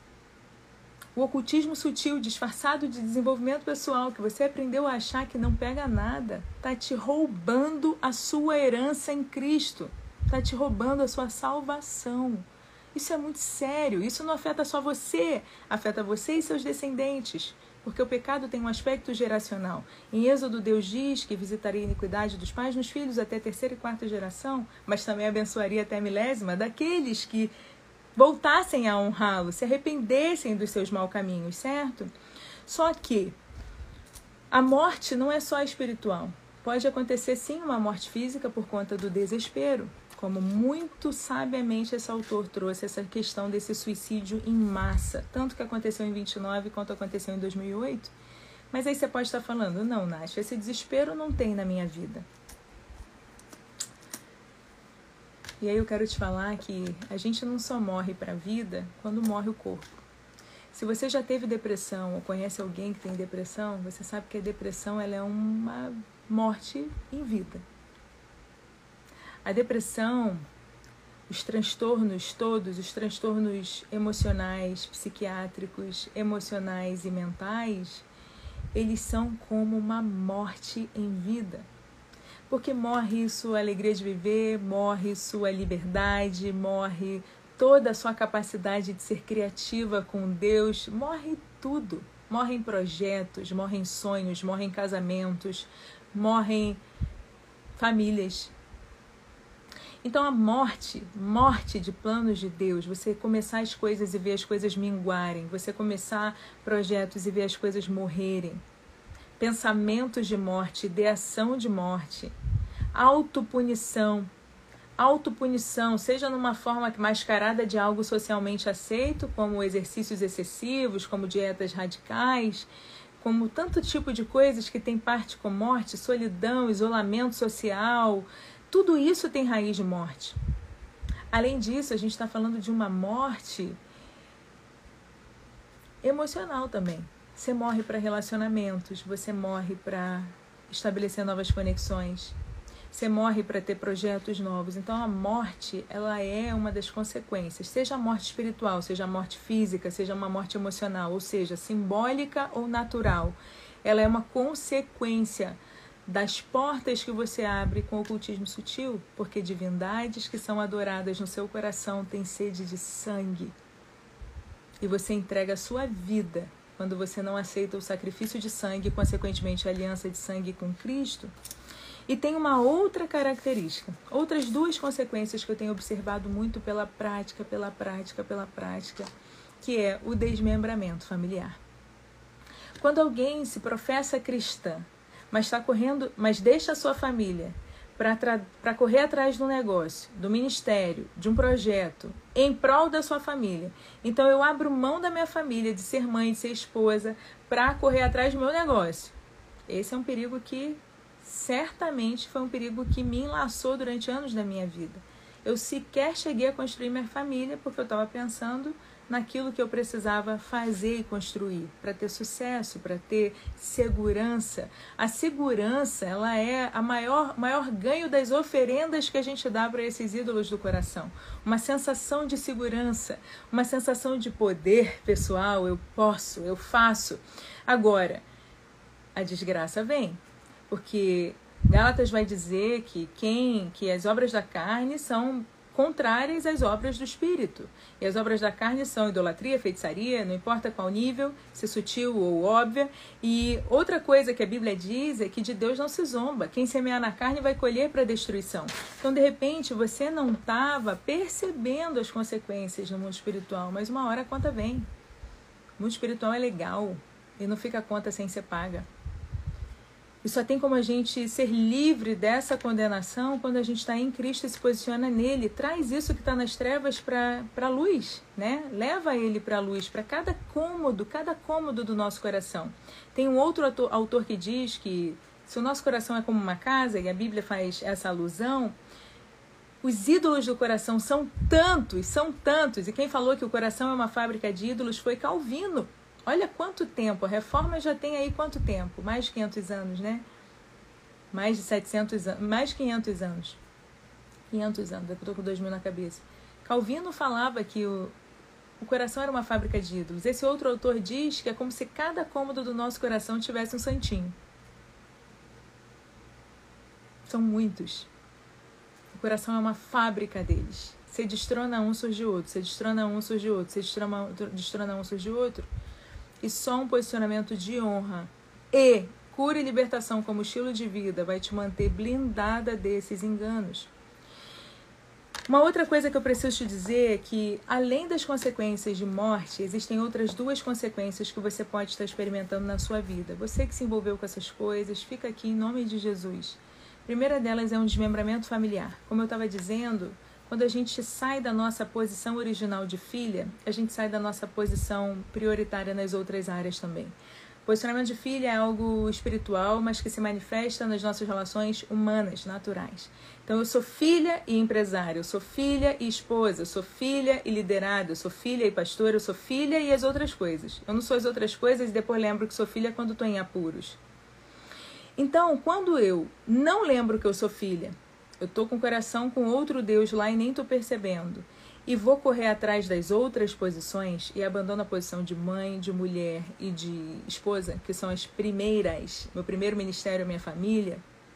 O ocultismo sutil, disfarçado de desenvolvimento pessoal, que você aprendeu a achar que não pega nada, está te roubando a sua herança em Cristo, está te roubando a sua salvação. Isso é muito sério, isso não afeta só você, afeta você e seus descendentes. porque o pecado tem um aspecto geracional. Em Êxodo, Deus diz que visitaria a iniquidade dos pais nos filhos até terceira e quarta geração, mas também abençoaria até a milésima daqueles que voltassem a honrá-lo, se arrependessem dos seus maus caminhos, certo? Só que a morte não é só espiritual. Pode acontecer sim uma morte física por conta do desespero, como muito sabiamente esse autor trouxe essa questão desse suicídio em massa, tanto que aconteceu em vinte e nove quanto aconteceu em dois mil e oito. Mas aí você pode estar falando, não, Nath, esse desespero não tem na minha vida. E aí eu quero te falar que a gente não só morre para a vida quando morre o corpo. Se você já teve depressão ou conhece alguém que tem depressão, você sabe que a depressão ela é uma morte em vida. A depressão, os transtornos todos, os transtornos emocionais, psiquiátricos, emocionais e mentais, eles são como uma morte em vida. Porque morre sua alegria de viver, morre sua liberdade, morre toda a sua capacidade de ser criativa com Deus, morre tudo. Morrem projetos, morrem sonhos, morrem casamentos, morrem famílias. Então a morte, morte de planos de Deus, você começar as coisas e ver as coisas minguarem, você começar projetos e ver as coisas morrerem, pensamentos de morte, ideação de morte, autopunição, autopunição, seja numa forma mascarada de algo socialmente aceito, como exercícios excessivos, como dietas radicais, como tanto tipo de coisas que tem parte com morte, solidão, isolamento social. Tudo isso tem raiz de morte. Além disso, a gente está falando de uma morte emocional também. Você morre para relacionamentos, você morre para estabelecer novas conexões, você morre para ter projetos novos. Então, a morte, ela é uma das consequências, seja a morte espiritual, seja a morte física, seja uma morte emocional, ou seja, simbólica ou natural. Ela é uma consequência das portas que você abre com o ocultismo sutil, porque divindades que são adoradas no seu coração têm sede de sangue. E você entrega a sua vida quando você não aceita o sacrifício de sangue, consequentemente a aliança de sangue com Cristo. E tem uma outra característica, outras duas consequências que eu tenho observado muito pela prática, pela prática, pela prática, que é o desmembramento familiar. Quando alguém se professa cristã, mas está correndo, mas deixa a sua família para correr atrás do negócio, do ministério, de um projeto, em prol da sua família. Então eu abro mão da minha família, de ser mãe, de ser esposa, para correr atrás do meu negócio. Esse é um perigo que certamente foi um perigo que me enlaçou durante anos da minha vida. Eu sequer cheguei a construir minha família porque eu estava pensando naquilo que eu precisava fazer e construir para ter sucesso, para ter segurança. A segurança, ela é a maior, maior ganho das oferendas que a gente dá para esses ídolos do coração. Uma sensação de segurança, uma sensação de poder pessoal, eu posso, eu faço. Agora, a desgraça vem, porque Gálatas vai dizer que, quem, que as obras da carne são contrárias às obras do Espírito. E as obras da carne são idolatria, feitiçaria, não importa qual nível, se sutil ou óbvia. E outra coisa que a Bíblia diz é que de Deus não se zomba. Quem semear na carne vai colher para a destruição. Então, de repente, você não estava percebendo as consequências no mundo espiritual, mas uma hora a conta vem. O mundo espiritual é legal e não fica a conta sem ser paga. E só tem como a gente ser livre dessa condenação quando a gente está em Cristo e se posiciona nele. Traz isso que está nas trevas para a luz, né? Leva ele para a luz, para cada cômodo, cada cômodo do nosso coração. Tem um outro autor, autor que diz que se o nosso coração é como uma casa, e a Bíblia faz essa alusão, os ídolos do coração são tantos, são tantos. E quem falou que o coração é uma fábrica de ídolos foi Calvino. Olha quanto tempo, a reforma já tem aí quanto tempo? Mais de quinhentos anos, né? Mais de setecentos anos, mais de quinhentos anos. quinhentos anos, eu estou com dois mil na cabeça. Calvino falava que o, o coração era uma fábrica de ídolos. Esse outro autor diz que é como se cada cômodo do nosso coração tivesse um santinho. São muitos. O coração é uma fábrica deles. Você destrona um, surge outro. Você destrona um, surge outro. Você destrona, destrona um, surge outro. E só um posicionamento de honra e cura e libertação como estilo de vida vai te manter blindada desses enganos. Uma outra coisa que eu preciso te dizer é que, além das consequências de morte, existem outras duas consequências que você pode estar experimentando na sua vida. Você que se envolveu com essas coisas, fica aqui em nome de Jesus. A primeira delas é um desmembramento familiar. Como eu estava dizendo, quando a gente sai da nossa posição original de filha, a gente sai da nossa posição prioritária nas outras áreas também. Posicionamento de filha é algo espiritual, mas que se manifesta nas nossas relações humanas, naturais. Então, eu sou filha e empresária, eu sou filha e esposa, eu sou filha e liderada, eu sou filha e pastora, eu sou filha e as outras coisas. Eu não sou as outras coisas e depois lembro que sou filha quando estou em apuros. Então, quando eu não lembro que eu sou filha, eu estou com o coração com outro Deus lá e nem estou percebendo, e vou correr atrás das outras posições e abandono a posição de mãe, de mulher e de esposa, que são as primeiras, meu primeiro ministério, minha família,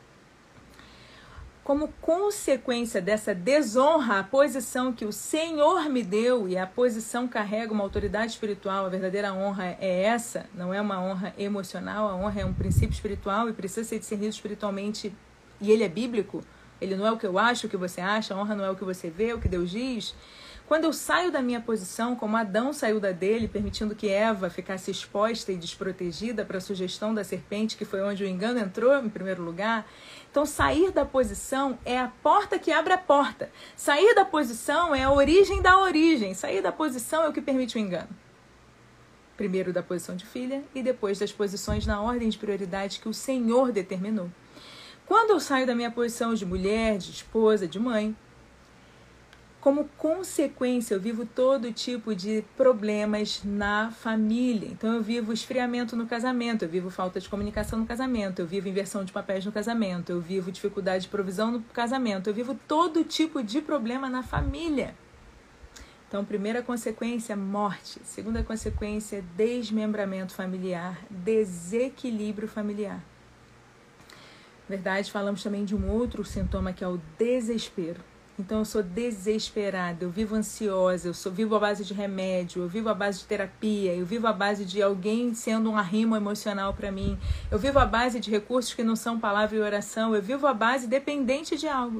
como consequência dessa desonra à posição que o Senhor me deu, e a posição carrega uma autoridade espiritual, a verdadeira honra é essa, não é uma honra emocional, a honra é um princípio espiritual e precisa ser discernido espiritualmente, e ele é bíblico. Ele não é o que eu acho, o que você acha, a honra não é o que você vê, o que Deus diz. Quando eu saio da minha posição, como Adão saiu da dele, permitindo que Eva ficasse exposta e desprotegida para a sugestão da serpente, que foi onde o engano entrou em primeiro lugar. Então, sair da posição é a porta que abre a porta. Sair da posição é a origem da origem. Sair da posição é o que permite o engano. Primeiro da posição de filha e depois das posições na ordem de prioridade que o Senhor determinou. Quando eu saio da minha posição de mulher, de esposa, de mãe, como consequência eu vivo todo tipo de problemas na família. Então eu vivo esfriamento no casamento, eu vivo falta de comunicação no casamento, eu vivo inversão de papéis no casamento, eu vivo dificuldade de provisão no casamento, eu vivo todo tipo de problema na família. Então, primeira consequência, morte. Segunda consequência, desmembramento familiar, desequilíbrio familiar. Na verdade, falamos também de um outro sintoma que é o desespero. Então, eu sou desesperada, eu vivo ansiosa, eu sou, vivo à base de remédio, eu vivo à base de terapia, eu vivo à base de alguém sendo um arrimo emocional para mim, eu vivo à base de recursos que não são palavra e oração, eu vivo à base dependente de algo.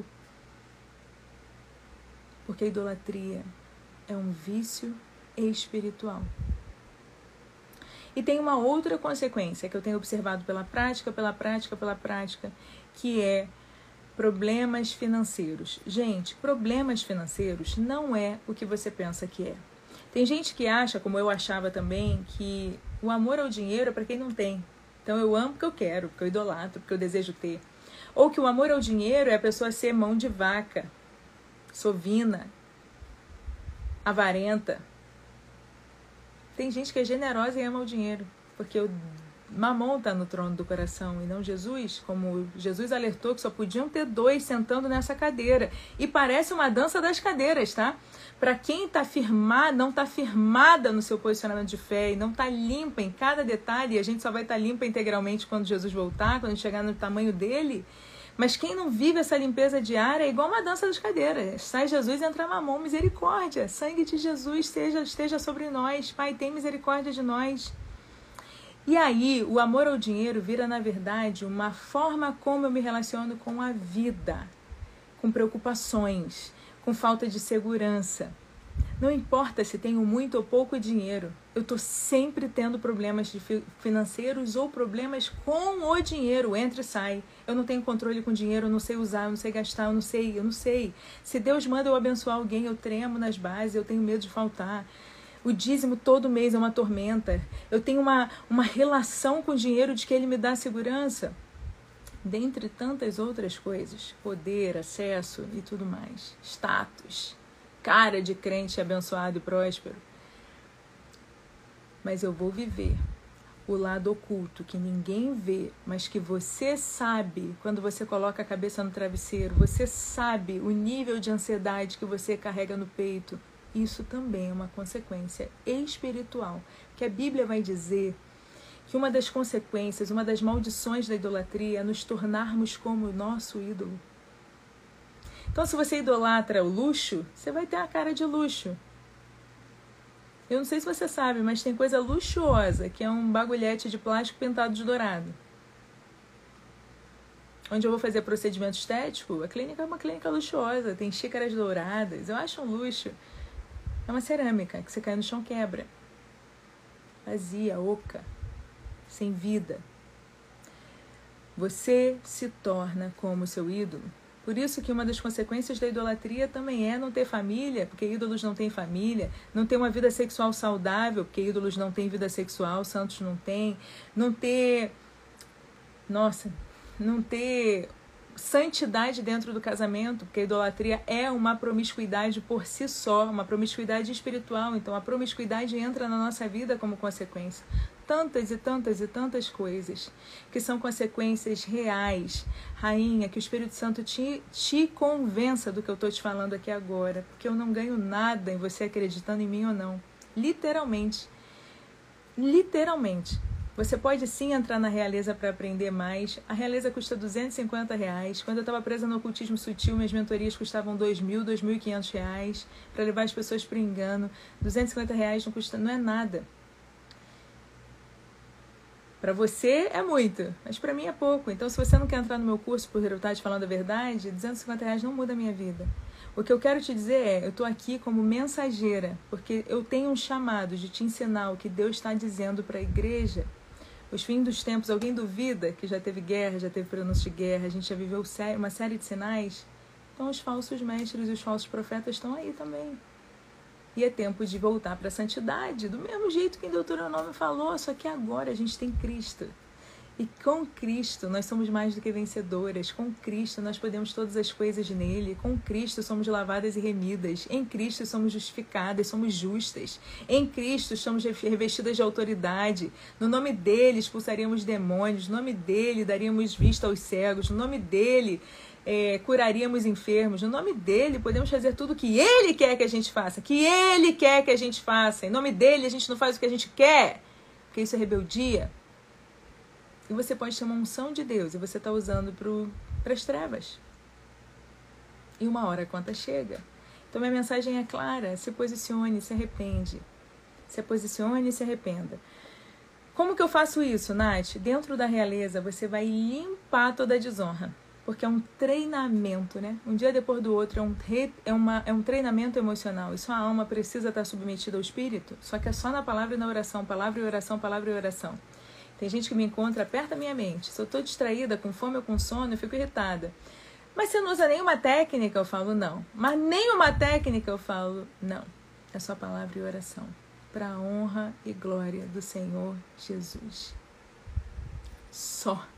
Porque a idolatria é um vício espiritual. E tem uma outra consequência que eu tenho observado pela prática, pela prática, pela prática, que é problemas financeiros. Gente, problemas financeiros não é o que você pensa que é. Tem gente que acha, como eu achava também, que o amor ao dinheiro é para quem não tem. Então eu amo porque eu quero, porque eu idolatro, porque eu desejo ter. Ou que o amor ao dinheiro é a pessoa ser mão de vaca, sovina, avarenta. Tem gente que é generosa e ama o dinheiro, porque o mamon está no trono do coração e não Jesus, como Jesus alertou que só podiam ter dois sentando nessa cadeira. E parece uma dança das cadeiras, tá? Para quem está firmado, não está firmada no seu posicionamento de fé e não está limpa em cada detalhe, e a gente só vai estar tá limpa integralmente quando Jesus voltar, quando chegar no tamanho dele. Mas quem não vive essa limpeza diária é igual uma dança das cadeiras. Sai Jesus, entra mamon, misericórdia. Sangue de Jesus seja, esteja sobre nós. Pai, tem misericórdia de nós. E aí, o amor ao dinheiro vira, na verdade, uma forma como eu me relaciono com a vida. Com preocupações, com falta de segurança. Não importa se tenho muito ou pouco dinheiro, eu estou sempre tendo problemas financeiros ou problemas com o dinheiro, entra e sai. Eu não tenho controle com dinheiro, eu não sei usar, eu não sei gastar, eu não sei, eu não sei. Se Deus manda eu abençoar alguém, eu tremo nas bases, eu tenho medo de faltar. O dízimo todo mês é uma tormenta. Eu tenho uma, uma relação com o dinheiro de que ele me dá segurança. Dentre tantas outras coisas, poder, acesso e tudo mais, status, cara de crente abençoado e próspero. Mas eu vou viver o lado oculto que ninguém vê, mas que você sabe quando você coloca a cabeça no travesseiro, você sabe o nível de ansiedade que você carrega no peito. Isso também é uma consequência espiritual, que a Bíblia vai dizer que uma das consequências, uma das maldições da idolatria é nos tornarmos como o nosso ídolo. Então, se você idolatra o luxo, você vai ter a cara de luxo. Eu não sei se você sabe, mas tem coisa luxuosa, que é um bagulhete de plástico pintado de dourado. Onde eu vou fazer procedimento estético, a clínica é uma clínica luxuosa, tem xícaras douradas, eu acho um luxo. É uma cerâmica que você cai no chão quebra. Vazia, oca, sem vida. Você se torna como seu ídolo. Por isso que uma das consequências da idolatria também é não ter família, porque ídolos não têm família, não ter uma vida sexual saudável, porque ídolos não têm vida sexual, santos não têm, não ter, nossa, não ter santidade dentro do casamento, porque a idolatria é uma promiscuidade por si só, uma promiscuidade espiritual, então a promiscuidade entra na nossa vida como consequência. Tantas e tantas e tantas coisas que são consequências reais. Rainha, que o Espírito Santo te, te convença do que eu estou te falando aqui agora, porque eu não ganho nada em você acreditando em mim ou não. Literalmente. Literalmente. Você pode sim entrar na Realeza para aprender mais. A Realeza custa duzentos e cinquenta reais. Quando eu estava presa no ocultismo sutil, minhas mentorias custavam dois mil, dois mil e quinhentos reais para levar as pessoas para o engano. duzentos e cinquenta reais não custa, não é nada. Para você é muito, mas para mim é pouco. Então, se você não quer entrar no meu curso por eu estar te falando a verdade, duzentos e cinquenta reais não muda a minha vida. O que eu quero te dizer é, eu estou aqui como mensageira, porque eu tenho um chamado de te ensinar o que Deus está dizendo para a igreja. Os fins dos tempos, alguém duvida que já teve guerra, já teve pronúncio de guerra, a gente já viveu uma série de sinais? Então, os falsos mestres e os falsos profetas estão aí também. E é tempo de voltar para a santidade, do mesmo jeito que em Deuteronômio falou, só que agora a gente tem Cristo. E com Cristo nós somos mais do que vencedoras, com Cristo nós podemos todas as coisas nele, com Cristo somos lavadas e remidas, em Cristo somos justificadas, somos justas, em Cristo somos revestidas de autoridade, no nome dele expulsaríamos demônios, no nome dele daríamos vista aos cegos, no nome dele... É, curaríamos enfermos, no nome dele podemos fazer tudo o que ele quer que a gente faça, que ele quer que a gente faça, em nome dele a gente não faz o que a gente quer, porque isso é rebeldia. E você pode ter uma unção de Deus e você está usando para as trevas, e uma hora a conta chega. Então minha mensagem é clara: se posicione, se arrepende, se posicione e se arrependa. Como que eu faço isso, Nath? Dentro da Realeza você vai limpar toda a desonra. Porque é um treinamento, né? Um dia depois do outro, é um, re, é, uma, é um treinamento emocional. E sua alma precisa estar submetida ao Espírito, só que é só na palavra e na oração, palavra e oração, palavra e oração. Tem gente que me encontra, aperta a minha mente. Se eu estou distraída, com fome ou com sono, eu fico irritada. Mas você não usa nenhuma técnica? Eu falo, não. Mas nenhuma técnica? Eu falo, não. É só palavra e oração. Para a honra e glória do Senhor Jesus. Só.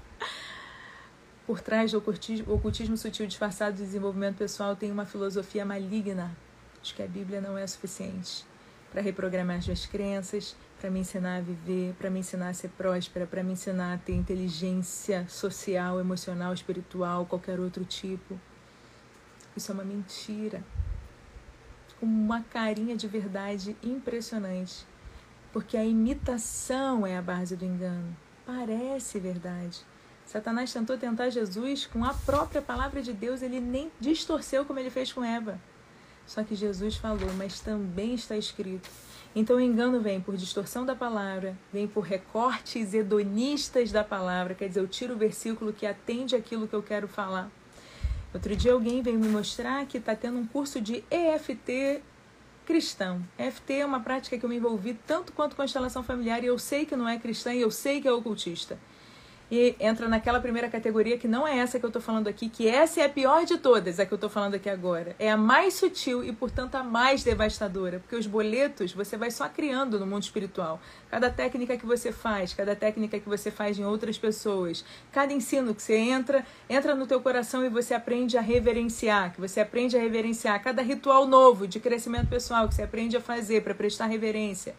Por trás do ocultismo, ocultismo sutil disfarçado de desenvolvimento pessoal tem uma filosofia maligna de que a Bíblia não é suficiente para reprogramar as minhas crenças, para me ensinar a viver, para me ensinar a ser próspera, para me ensinar a ter inteligência social, emocional, espiritual, qualquer outro tipo. Isso é uma mentira. Com uma carinha de verdade impressionante. Porque a imitação é a base do engano. Parece verdade. Satanás tentou tentar Jesus com a própria palavra de Deus, ele nem distorceu como ele fez com Eva. Só que Jesus falou, mas também está escrito. Então o engano vem por distorção da palavra, vem por recortes hedonistas da palavra, quer dizer, eu tiro o versículo que atende aquilo que eu quero falar. Outro dia alguém veio me mostrar que está tendo um curso de E F T cristão. E F T é uma prática que eu me envolvi tanto quanto constelação familiar, e eu sei que não é cristã e eu sei que é ocultista. E entra naquela primeira categoria que não é essa que eu estou falando aqui, que essa é a pior de todas, a que eu estou falando aqui agora. É a mais sutil e, portanto, a mais devastadora, porque os boletos você vai só criando no mundo espiritual. Cada técnica que você faz, cada técnica que você faz em outras pessoas, cada ensino que você entra, entra no teu coração e você aprende a reverenciar, que você aprende a reverenciar, cada ritual novo de crescimento pessoal que você aprende a fazer para prestar reverência.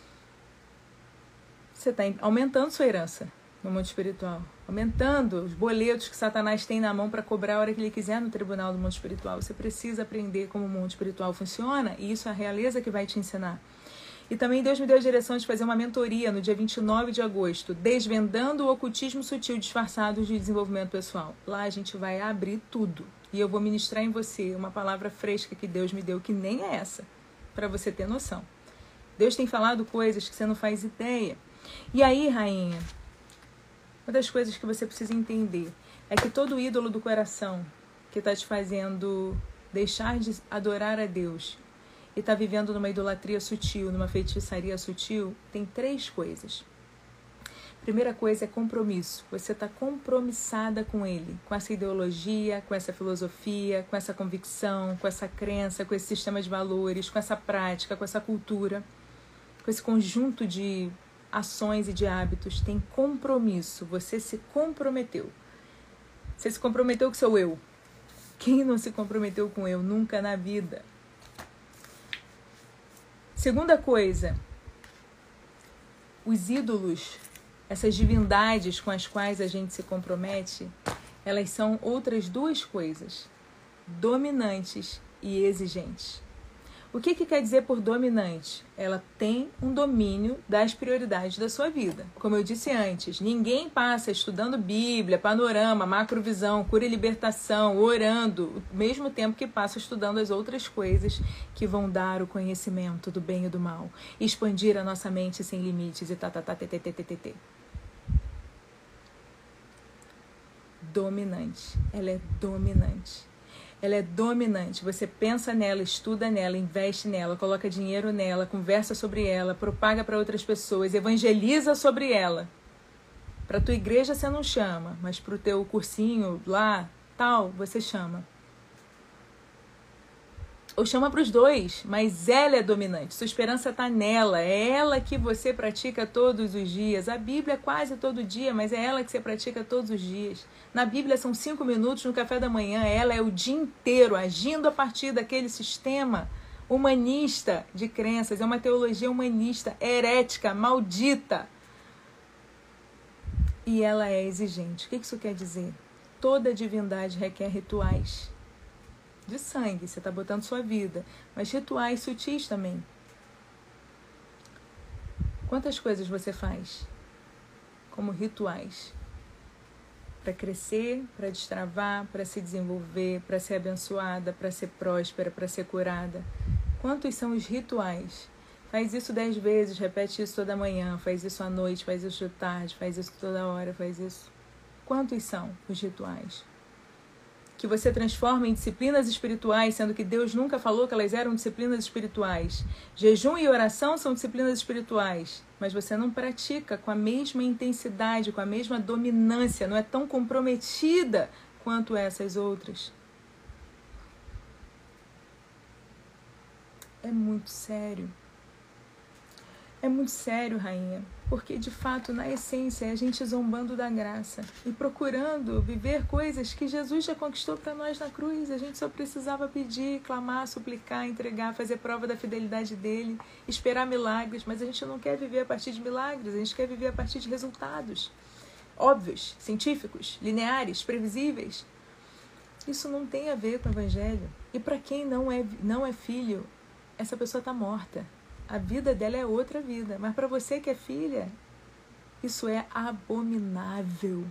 Você está aumentando sua herança no mundo espiritual, aumentando os boletos que Satanás tem na mão para cobrar a hora que ele quiser no tribunal do mundo espiritual. Você precisa aprender como o mundo espiritual funciona, e isso é a Realeza que vai te ensinar. E também Deus me deu a direção de fazer uma mentoria no dia vinte e nove de agosto, desvendando o ocultismo sutil disfarçado de desenvolvimento pessoal. Lá a gente vai abrir tudo, e eu vou ministrar em você uma palavra fresca que Deus me deu, que nem é essa, para você ter noção. Deus tem falado coisas que você não faz ideia. E aí, rainha, uma das coisas que você precisa entender é que todo ídolo do coração que está te fazendo deixar de adorar a Deus e está vivendo numa idolatria sutil, numa feitiçaria sutil, tem três coisas. Primeira coisa é compromisso. Você está compromissada com ele, com essa ideologia, com essa filosofia, com essa convicção, com essa crença, com esse sistema de valores, com essa prática, com essa cultura, com esse conjunto de ações e de hábitos. Tem compromisso. Você se comprometeu. Você se comprometeu com seu eu. Quem não se comprometeu com eu? Nunca na vida. Segunda coisa, os ídolos, essas divindades com as quais a gente se compromete, elas são outras duas coisas, dominantes e exigentes. O que que quer dizer por dominante? Ela tem um domínio das prioridades da sua vida. Como eu disse antes, ninguém passa estudando Bíblia, panorama, macrovisão, cura e libertação, orando, ao mesmo tempo que passa estudando as outras coisas que vão dar o conhecimento do bem e do mal, expandir a nossa mente sem limites e tá, tá, tá, tê, tê, tê, tê, tê, tê. Dominante. Ela é dominante. Ela é dominante. Você pensa nela, estuda nela, investe nela, coloca dinheiro nela, conversa sobre ela, propaga para outras pessoas, evangeliza sobre ela. Para tua igreja você não chama, mas para o teu cursinho lá, tal, você chama. Ou chama para os dois, mas ela é dominante. Sua esperança está nela. É ela que você pratica todos os dias. A Bíblia é quase todo dia, mas é ela que você pratica todos os dias. Na Bíblia são cinco minutos no café da manhã. Ela é o dia inteiro agindo a partir daquele sistema humanista de crenças. É uma teologia humanista, herética, maldita. E ela é exigente. O que isso quer dizer? Toda divindade requer rituais. De sangue, você está botando sua vida, mas rituais sutis também. Quantas coisas você faz como rituais? Para crescer, para destravar, para se desenvolver, para ser abençoada, para ser próspera, para ser curada. Quantos são os rituais? Faz isso dez vezes, repete isso toda manhã, faz isso à noite, faz isso de tarde, faz isso toda hora, faz isso. Quantos são os rituais? Que você transforma em disciplinas espirituais, sendo que Deus nunca falou que elas eram disciplinas espirituais. Jejum e oração são disciplinas espirituais, mas você não pratica com a mesma intensidade, com a mesma dominância, não é tão comprometida quanto essas outras. É muito sério. É muito sério, rainha, porque de fato, na essência, é a gente zombando da graça e procurando viver coisas que Jesus já conquistou para nós na cruz. A gente só precisava pedir, clamar, suplicar, entregar, fazer prova da fidelidade dele, esperar milagres, mas a gente não quer viver a partir de milagres, a gente quer viver a partir de resultados óbvios, científicos, lineares, previsíveis. Isso não tem a ver com o evangelho. E para quem não é, não é filho, essa pessoa está morta. A vida dela é outra vida. Mas para você que é filha, isso é abominável.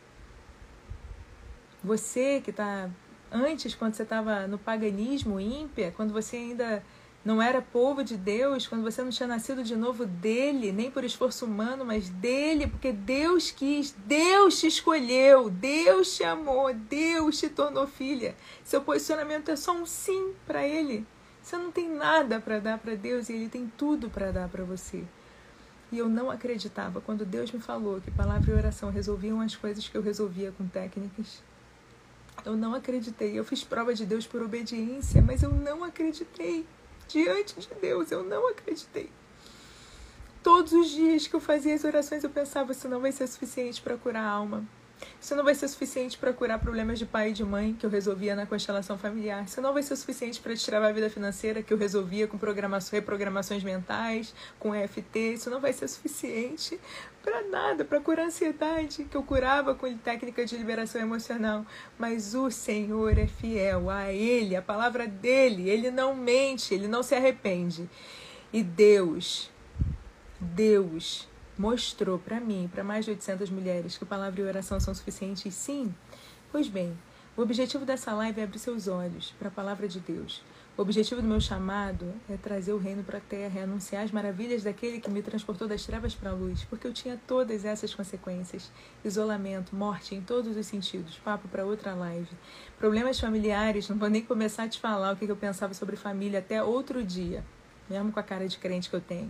Você que está... Antes, quando você estava no paganismo ímpia, quando você ainda não era povo de Deus, quando você não tinha nascido de novo dele, nem por esforço humano, mas dele, porque Deus quis, Deus te escolheu, Deus te amou, Deus te tornou filha. Seu posicionamento é só um sim para ele. Você não tem nada para dar para Deus e ele tem tudo para dar para você. E eu não acreditava quando Deus me falou que palavra e oração resolviam as coisas que eu resolvia com técnicas. Eu não acreditei. Eu fiz prova de Deus por obediência, mas eu não acreditei. Diante de Deus, eu não acreditei. Todos os dias que eu fazia as orações, eu pensava, isso não vai ser suficiente para curar a alma. Isso não vai ser suficiente para curar problemas de pai e de mãe, que eu resolvia na constelação familiar. Isso não vai ser suficiente para destravar a vida financeira, que eu resolvia com programações, reprogramações mentais, com E F T. Isso não vai ser suficiente para nada, para curar a ansiedade, que eu curava com técnica de liberação emocional. Mas o Senhor é fiel a Ele, a palavra dEle. Ele não mente, Ele não se arrepende. E Deus, Deus... mostrou para mim, para mais de oitocentas mulheres, que palavra e oração são suficientes, sim. Pois bem, o objetivo dessa live é abrir seus olhos para a palavra de Deus. O objetivo do meu chamado é trazer o reino para a terra, é anunciar as maravilhas daquele que me transportou das trevas para a luz, porque eu tinha todas essas consequências: isolamento, morte em todos os sentidos. Papo para outra live. Problemas familiares, não vou nem começar a te falar o que eu pensava sobre família até outro dia, mesmo com a cara de crente que eu tenho.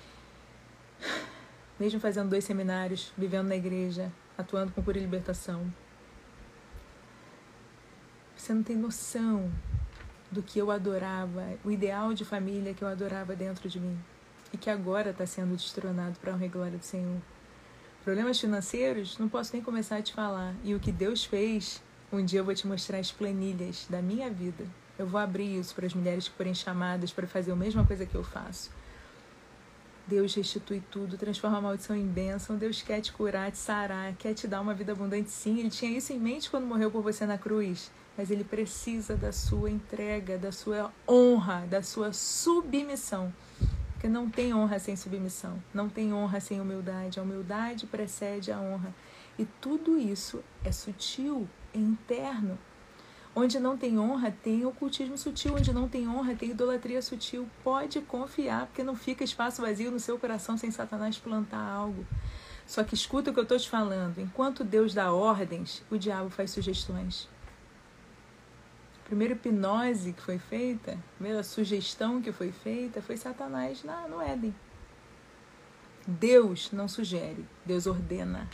Mesmo fazendo dois seminários, vivendo na igreja, atuando com Cura e Libertação. Você não tem noção do que eu adorava, o ideal de família que eu adorava dentro de mim e que agora está sendo destronado para a honra e glória do Senhor. Problemas financeiros, não posso nem começar a te falar. E o que Deus fez, um dia eu vou te mostrar as planilhas da minha vida. Eu vou abrir isso para as mulheres que forem chamadas para fazer a mesma coisa que eu faço. Deus restitui tudo, transforma a maldição em bênção. Deus quer te curar, te sarar, quer te dar uma vida abundante. Sim, Ele tinha isso em mente quando morreu por você na cruz. Mas Ele precisa da sua entrega, da sua honra, da sua submissão. Porque não tem honra sem submissão. Não tem honra sem humildade. A humildade precede a honra. E tudo isso é sutil, é interno. Onde não tem honra, tem ocultismo sutil. Onde não tem honra, tem idolatria sutil. Pode confiar, porque não fica espaço vazio no seu coração sem Satanás plantar algo. Só que escuta o que eu estou te falando. Enquanto Deus dá ordens, o diabo faz sugestões. A primeira hipnose que foi feita, a primeira sugestão que foi feita, foi Satanás na, no Éden. Deus não sugere, Deus ordena.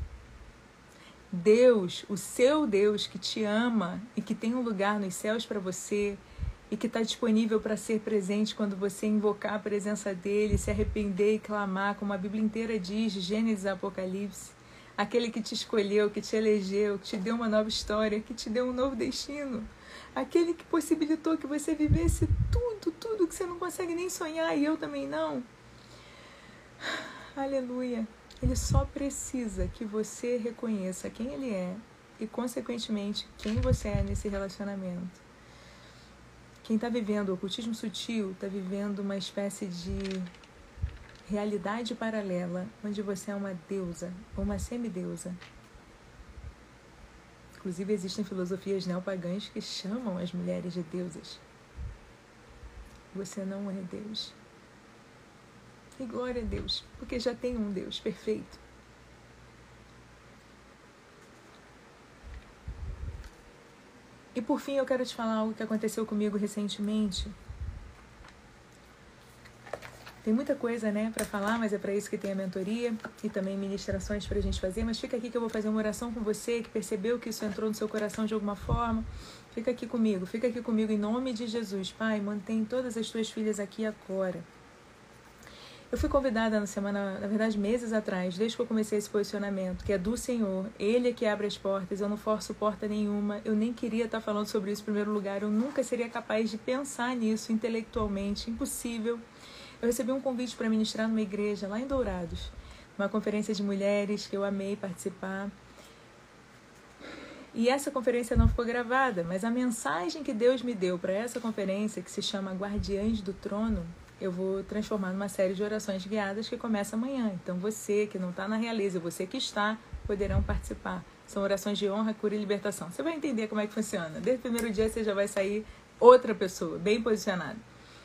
Deus, o seu Deus que te ama e que tem um lugar nos céus para você e que está disponível para ser presente quando você invocar a presença dele, se arrepender e clamar, como a Bíblia inteira diz, Gênesis e Apocalipse. Aquele que te escolheu, que te elegeu, que te deu uma nova história, que te deu um novo destino. Aquele que possibilitou que você vivesse tudo, tudo que você não consegue nem sonhar, e eu também não. Aleluia. Ele só precisa que você reconheça quem ele é e, consequentemente, quem você é nesse relacionamento. Quem está vivendo o ocultismo sutil está vivendo uma espécie de realidade paralela, onde você é uma deusa ou uma semideusa. Inclusive, existem filosofias neopagãs que chamam as mulheres de deusas. Você não é Deus. E glória a Deus, porque já tem um Deus perfeito. E por fim, eu quero te falar algo que aconteceu comigo recentemente. Tem muita coisa, né, para falar, mas é para isso que tem a mentoria e também ministrações para a gente fazer. Mas fica aqui que eu vou fazer uma oração com você, que percebeu que isso entrou no seu coração de alguma forma. Fica aqui comigo, fica aqui comigo em nome de Jesus. Pai, mantém todas as tuas filhas aqui agora. Eu fui convidada na semana, na verdade meses atrás, desde que eu comecei esse posicionamento, que é do Senhor. Ele é que abre as portas, eu não forço porta nenhuma. Eu nem queria estar falando sobre isso em primeiro lugar. Eu nunca seria capaz de pensar nisso intelectualmente, impossível. Eu recebi um convite para ministrar numa igreja lá em Dourados, uma conferência de mulheres que eu amei participar. E essa conferência não ficou gravada, mas a mensagem que Deus me deu para essa conferência, que se chama Guardiães do Trono, eu vou transformar numa série de orações guiadas que começa amanhã. Então você que não está na realeza, você que está, poderão participar. São orações de honra, cura e libertação. Você vai entender como é que funciona. Desde o primeiro dia você já vai sair outra pessoa, bem posicionada.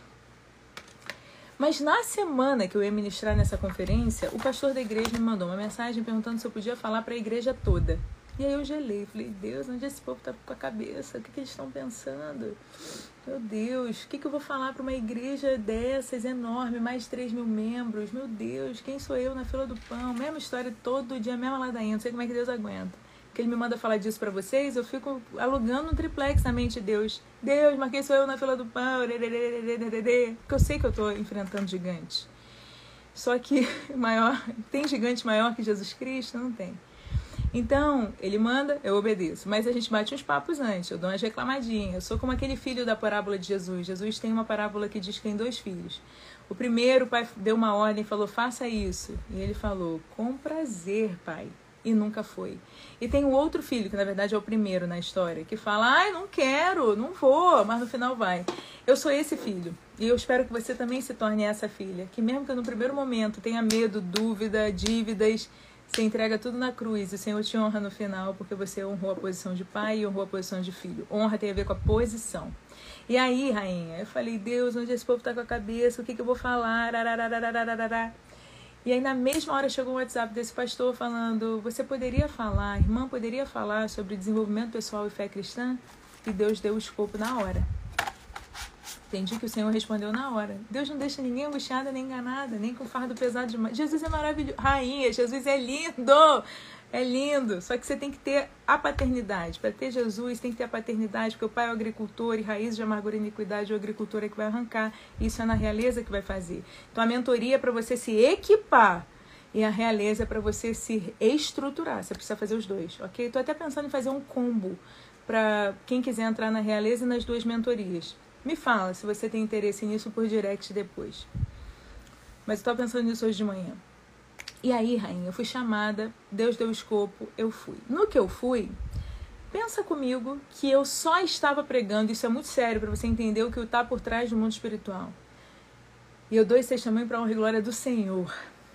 Mas na semana que eu ia ministrar nessa conferência, o pastor da igreja me mandou uma mensagem perguntando se eu podia falar para a igreja toda. E aí eu gelei, falei, Deus, onde esse povo está com a cabeça? O que, que eles estão pensando? Meu Deus, o que, que eu vou falar para uma igreja dessas, enorme, mais de três mil membros? Meu Deus, quem sou eu na fila do pão? Mesma história todo dia, mesma ladainha, não sei como é que Deus aguenta. Que ele me manda falar disso para vocês, eu fico alugando um triplex na mente de Deus. Deus, mas quem sou eu na fila do pão? Porque eu sei que eu estou enfrentando gigantes. Só que maior, tem gigante maior que Jesus Cristo? Não tem. Então, ele manda, eu obedeço. Mas a gente bate uns papos antes, eu dou umas reclamadinhas. Eu sou como aquele filho da parábola de Jesus. Jesus tem uma parábola que diz que tem dois filhos. O primeiro, o pai deu uma ordem e falou, faça isso. E ele falou, com prazer, pai. E nunca foi. E tem um outro filho, que na verdade é o primeiro na história, que fala, ai, não quero, não vou, mas no final vai. Eu sou esse filho. E eu espero que você também se torne essa filha. Que mesmo que no primeiro momento tenha medo, dúvida, dívidas, Você entrega tudo na cruz e o Senhor te honra no final porque você honrou a posição de pai e honrou a posição de filho. Honra tem a ver com a posição. E aí, rainha, eu falei, Deus, onde esse povo tá com a cabeça? O que que eu vou falar? Ararararararará. E aí na mesma hora chegou um WhatsApp desse pastor falando, você poderia falar, a irmã poderia falar sobre desenvolvimento pessoal e fé cristã? E Deus deu o escopo na hora. Entendi que o Senhor respondeu na hora. Deus não deixa ninguém angustiada nem enganada, nem com fardo pesado demais. Jesus é maravilhoso. Rainha, Jesus é lindo. É lindo. Só que você tem que ter a paternidade. Para ter Jesus, tem que ter a paternidade, porque o pai é o agricultor e raiz de amargura e iniquidade, o agricultor é que vai arrancar. Isso é na realeza que vai fazer. Então a mentoria é para você se equipar. E a realeza é para você se estruturar. Você precisa fazer os dois, ok? Estou até pensando em fazer um combo para quem quiser entrar na realeza e nas duas mentorias. Me fala se você tem interesse nisso por direct depois. Mas eu tô pensando nisso hoje de manhã. E aí, rainha, eu fui chamada, Deus deu o escopo, eu fui. No que eu fui, pensa comigo que eu só estava pregando, isso é muito sério para você entender o que está por trás do mundo espiritual. E eu dou esse testemunho para a honra e glória do Senhor.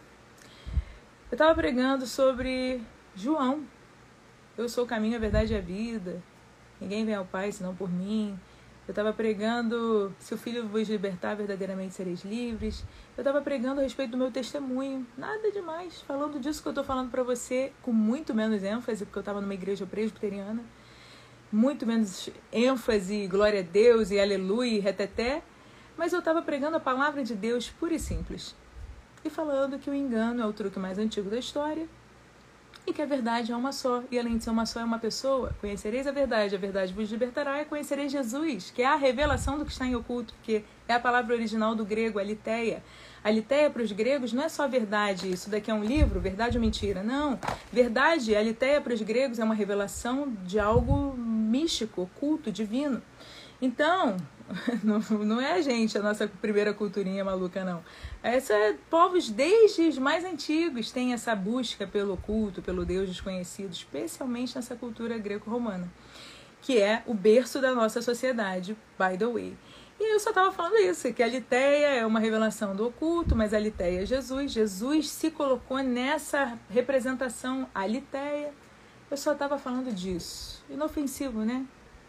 Eu estava pregando sobre João. Eu sou o caminho, a verdade e a vida. Ninguém vem ao Pai senão por mim. Eu estava pregando, se o Filho vos libertar, verdadeiramente sereis livres. Eu estava pregando a respeito do meu testemunho. Nada demais. Falando disso que eu estou falando para você, com muito menos ênfase, porque eu estava numa igreja presbiteriana. Muito menos ênfase, glória a Deus, e aleluia, e reteté. Mas eu estava pregando a palavra de Deus pura e simples. E falando que o engano é o truque mais antigo da história. E que a verdade é uma só, e além de ser uma só, é uma pessoa. Conhecereis a verdade, a verdade vos libertará, e conhecereis Jesus, que é a revelação do que está em oculto, porque é a palavra original do grego, aletheia. Aletheia para os gregos não é só verdade, isso daqui é um livro, verdade ou mentira, não. Verdade, aletheia para os gregos é uma revelação de algo místico, oculto, divino. Então, não, não é a gente, a nossa primeira culturinha maluca, não. Essa é, povos desde os mais antigos têm essa busca pelo oculto, pelo Deus desconhecido, especialmente nessa cultura greco-romana, que é o berço da nossa sociedade, by the way. E eu só estava falando isso, que a aletheia é uma revelação do oculto, mas a aletheia é Jesus. Jesus se colocou nessa representação aletheia. Eu só estava falando disso. Inofensivo, né?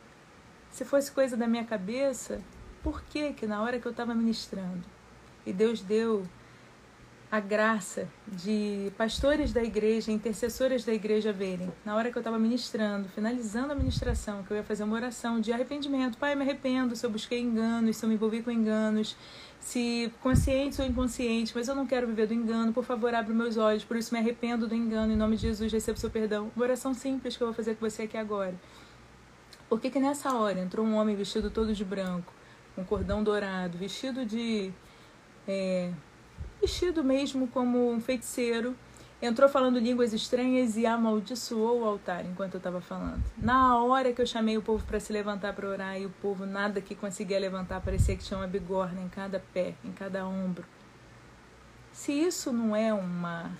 Se fosse coisa da minha cabeça, por que que na hora que eu estava ministrando, e Deus deu a graça de pastores da igreja, intercessoras da igreja verem, na hora que eu estava ministrando, finalizando a ministração, que eu ia fazer uma oração de arrependimento, Pai, eu me arrependo se eu busquei enganos, se eu me envolvi com enganos, se consciente ou inconsciente, mas eu não quero viver do engano, por favor, abre meus olhos, por isso me arrependo do engano, em nome de Jesus, recebo seu perdão. Uma oração simples que eu vou fazer com você aqui agora. Por que que nessa hora entrou um homem vestido todo de branco, com cordão dourado, vestido de... É, vestido mesmo como um feiticeiro, entrou falando línguas estranhas e amaldiçoou o altar enquanto eu estava falando. Na hora que eu chamei o povo para se levantar para orar, e o povo nada que conseguia levantar, parecia que tinha uma bigorna em cada pé, em cada ombro. Se isso não é uma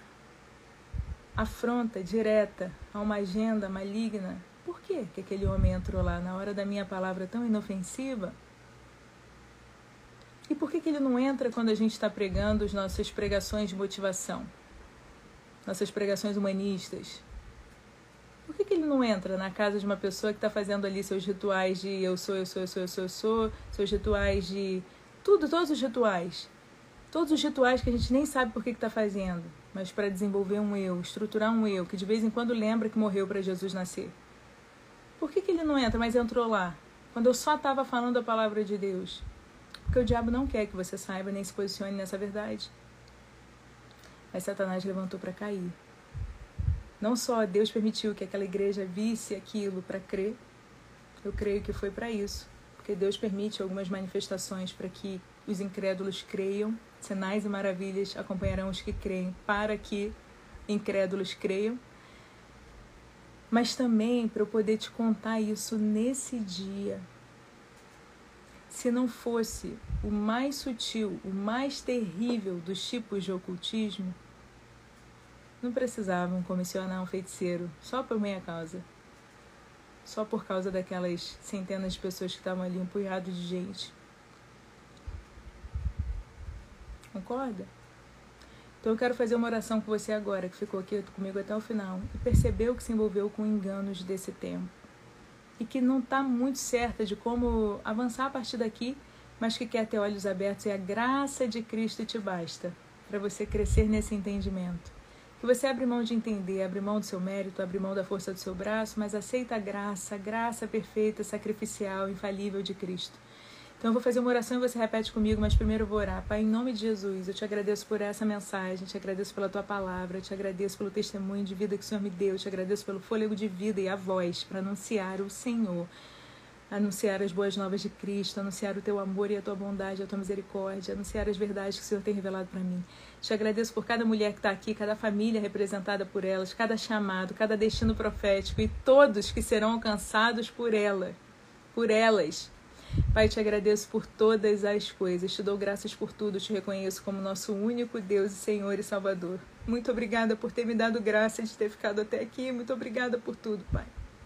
afronta direta a uma agenda maligna, por que que aquele homem entrou lá na hora da minha palavra tão inofensiva? E por que que ele não entra quando a gente está pregando as nossas pregações de motivação? Nossas pregações humanistas? Por que que ele não entra na casa de uma pessoa que está fazendo ali seus rituais de eu sou, eu sou, eu sou, eu sou, eu sou, seus rituais de... tudo, todos os rituais. Todos os rituais que a gente nem sabe por que está fazendo, mas para desenvolver um eu, estruturar um eu, que de vez em quando lembra que morreu para Jesus nascer. Por que que ele não entra, mas entrou lá, quando eu só estava falando a palavra de Deus? Porque o diabo não quer que você saiba nem se posicione nessa verdade. Mas Satanás levantou para cair. Não só Deus permitiu que aquela igreja visse aquilo para crer, eu creio que foi para isso. Porque Deus permite algumas manifestações para que os incrédulos creiam, sinais e maravilhas acompanharão os que creem, para que incrédulos creiam. Mas também para eu poder te contar isso nesse dia. Se não fosse o mais sutil, o mais terrível dos tipos de ocultismo, não precisavam comissionar um feiticeiro só por minha causa. Só por causa daquelas centenas de pessoas que estavam ali, um punhado de gente. Concorda? Então eu quero fazer uma oração com você agora, que ficou aqui comigo até o final, e percebeu que se envolveu com enganos desse tempo. E que não está muito certa de como avançar a partir daqui, mas que quer ter olhos abertos e a graça de Cristo te basta para você crescer nesse entendimento. Que você abre mão de entender, abre mão do seu mérito, abre mão da força do seu braço, mas aceita a graça, a graça perfeita, sacrificial, infalível de Cristo. Então eu vou fazer uma oração e você repete comigo, mas primeiro eu vou orar. Pai, em nome de Jesus, eu te agradeço por essa mensagem, te agradeço pela tua palavra, te agradeço pelo testemunho de vida que o Senhor me deu, te agradeço pelo fôlego de vida e a voz para anunciar o Senhor, anunciar as boas novas de Cristo, anunciar o teu amor e a tua bondade, a tua misericórdia, anunciar as verdades que o Senhor tem revelado para mim. Te agradeço por cada mulher que está aqui, cada família representada por elas, cada chamado, cada destino profético e todos que serão alcançados por ela, por elas. Pai, te agradeço por todas as coisas, te dou graças por tudo, te reconheço como nosso único Deus e Senhor e Salvador. Muito obrigada por ter me dado graça de ter ficado até aqui, muito obrigada por tudo, Pai.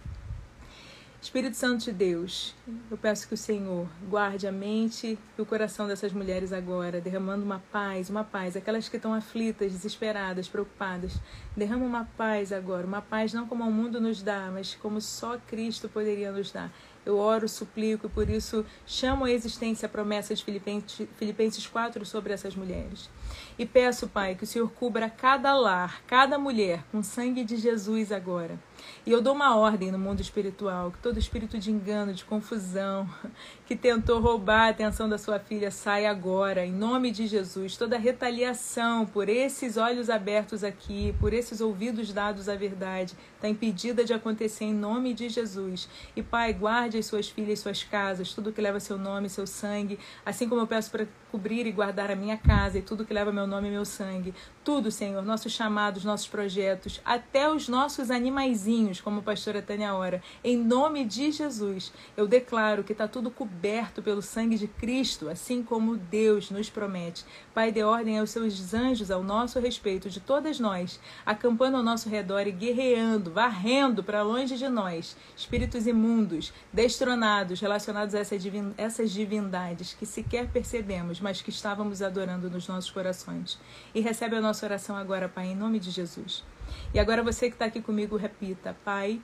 Espírito Santo de Deus, eu peço que o Senhor guarde a mente e o coração dessas mulheres agora, derramando uma paz, uma paz, aquelas que estão aflitas, desesperadas, preocupadas. Derrama uma paz agora, uma paz não como o mundo nos dá, mas como só Cristo poderia nos dar. Eu oro, suplico e por isso chamo a existência a promessa de Filipenses quatro sobre essas mulheres. E peço, Pai, que o Senhor cubra cada lar, cada mulher com sangue de Jesus agora. E eu dou uma ordem no mundo espiritual, que todo espírito de engano, de confusão, que tentou roubar a atenção da sua filha, saia agora, em nome de Jesus. Toda retaliação por esses olhos abertos aqui, por esses ouvidos dados à verdade, está impedida de acontecer em nome de Jesus. E, Pai, guarde as suas filhas e suas casas, tudo que leva seu nome, seu sangue, assim como eu peço para cobrir e guardar a minha casa e tudo que leva meu nome e meu sangue. Tudo, Senhor, nossos chamados, nossos projetos, até os nossos animaizinhos, como a pastora Tânia ora. Em nome de Jesus, eu declaro que está tudo coberto pelo sangue de Cristo, assim como Deus nos promete. Pai, dê ordem aos seus anjos ao nosso respeito, de todas nós, acampando ao nosso redor e guerreando, varrendo para longe de nós, espíritos imundos, destronados, relacionados a essas divindades que sequer percebemos, mas que estávamos adorando nos nossos corações. E recebe a nossa oração agora, Pai, em nome de Jesus. E agora você que está aqui comigo, repita: Pai,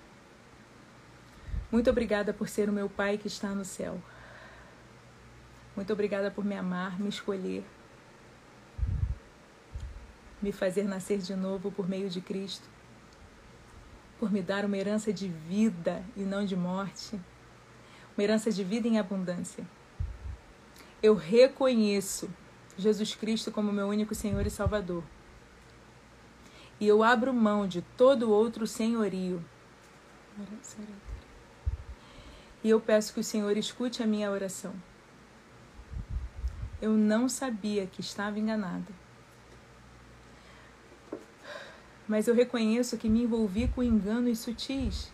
muito obrigada por ser o meu Pai que está no céu. Muito obrigada por me amar, me escolher, me fazer nascer de novo por meio de Cristo, por me dar uma herança de vida e não de morte, uma herança de vida em abundância. Eu reconheço Jesus Cristo como meu único Senhor e Salvador. E eu abro mão de todo outro senhorio. E eu peço que o Senhor escute a minha oração. Eu não sabia que estava enganada. Mas eu reconheço que me envolvi com enganos sutis.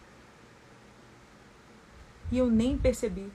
E eu nem percebi.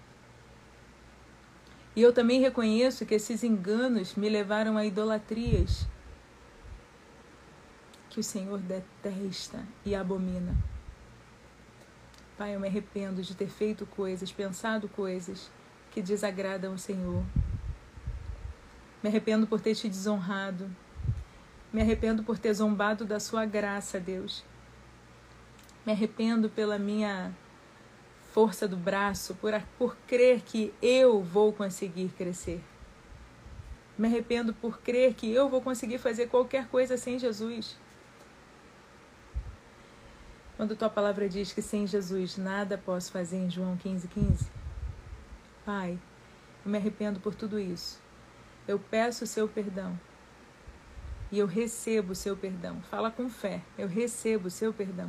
E eu também reconheço que esses enganos me levaram a idolatrias que o Senhor detesta e abomina. Pai, eu me arrependo de ter feito coisas, pensado coisas que desagradam o Senhor. Me arrependo por ter te desonrado. Me arrependo por ter zombado da sua graça, Deus. Me arrependo pela minha força do braço, por, por crer que eu vou conseguir crescer. Me arrependo por crer que eu vou conseguir fazer qualquer coisa sem Jesus. Quando tua palavra diz que sem Jesus nada posso fazer, em João quinze, quinze. Pai, eu me arrependo por tudo isso. Eu peço o seu perdão. E eu recebo o seu perdão. Fala com fé. Eu recebo o seu perdão.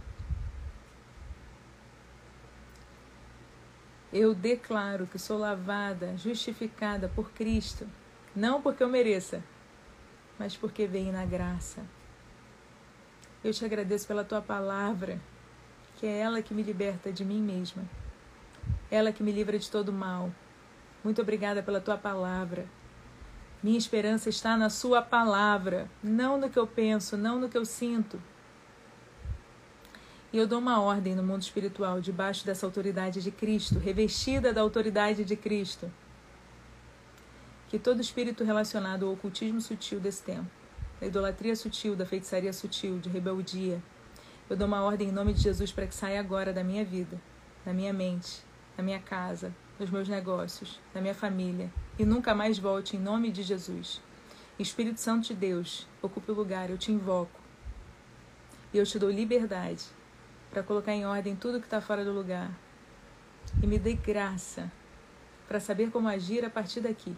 Eu declaro que sou lavada, justificada por Cristo. Não porque eu mereça, mas porque veio na graça. Eu te agradeço pela tua palavra, que é ela que me liberta de mim mesma. Ela que me livra de todo mal. Muito obrigada pela tua palavra. Minha esperança está na sua palavra, não no que eu penso, não no que eu sinto. E eu dou uma ordem no mundo espiritual, debaixo dessa autoridade de Cristo, revestida da autoridade de Cristo. que todo espírito relacionado ao ocultismo sutil desse tempo, da idolatria sutil, da feitiçaria sutil, de rebeldia, eu dou uma ordem em nome de Jesus para que saia agora da minha vida, da minha mente, da minha casa, dos meus negócios, da minha família, e nunca mais volte em nome de Jesus. Espírito Santo de Deus, ocupe o lugar, eu te invoco. E eu te dou liberdade para colocar em ordem tudo que está fora do lugar. E me dê graça para saber como agir a partir daqui.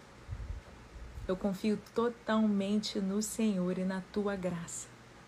Eu confio totalmente no Senhor e na tua graça.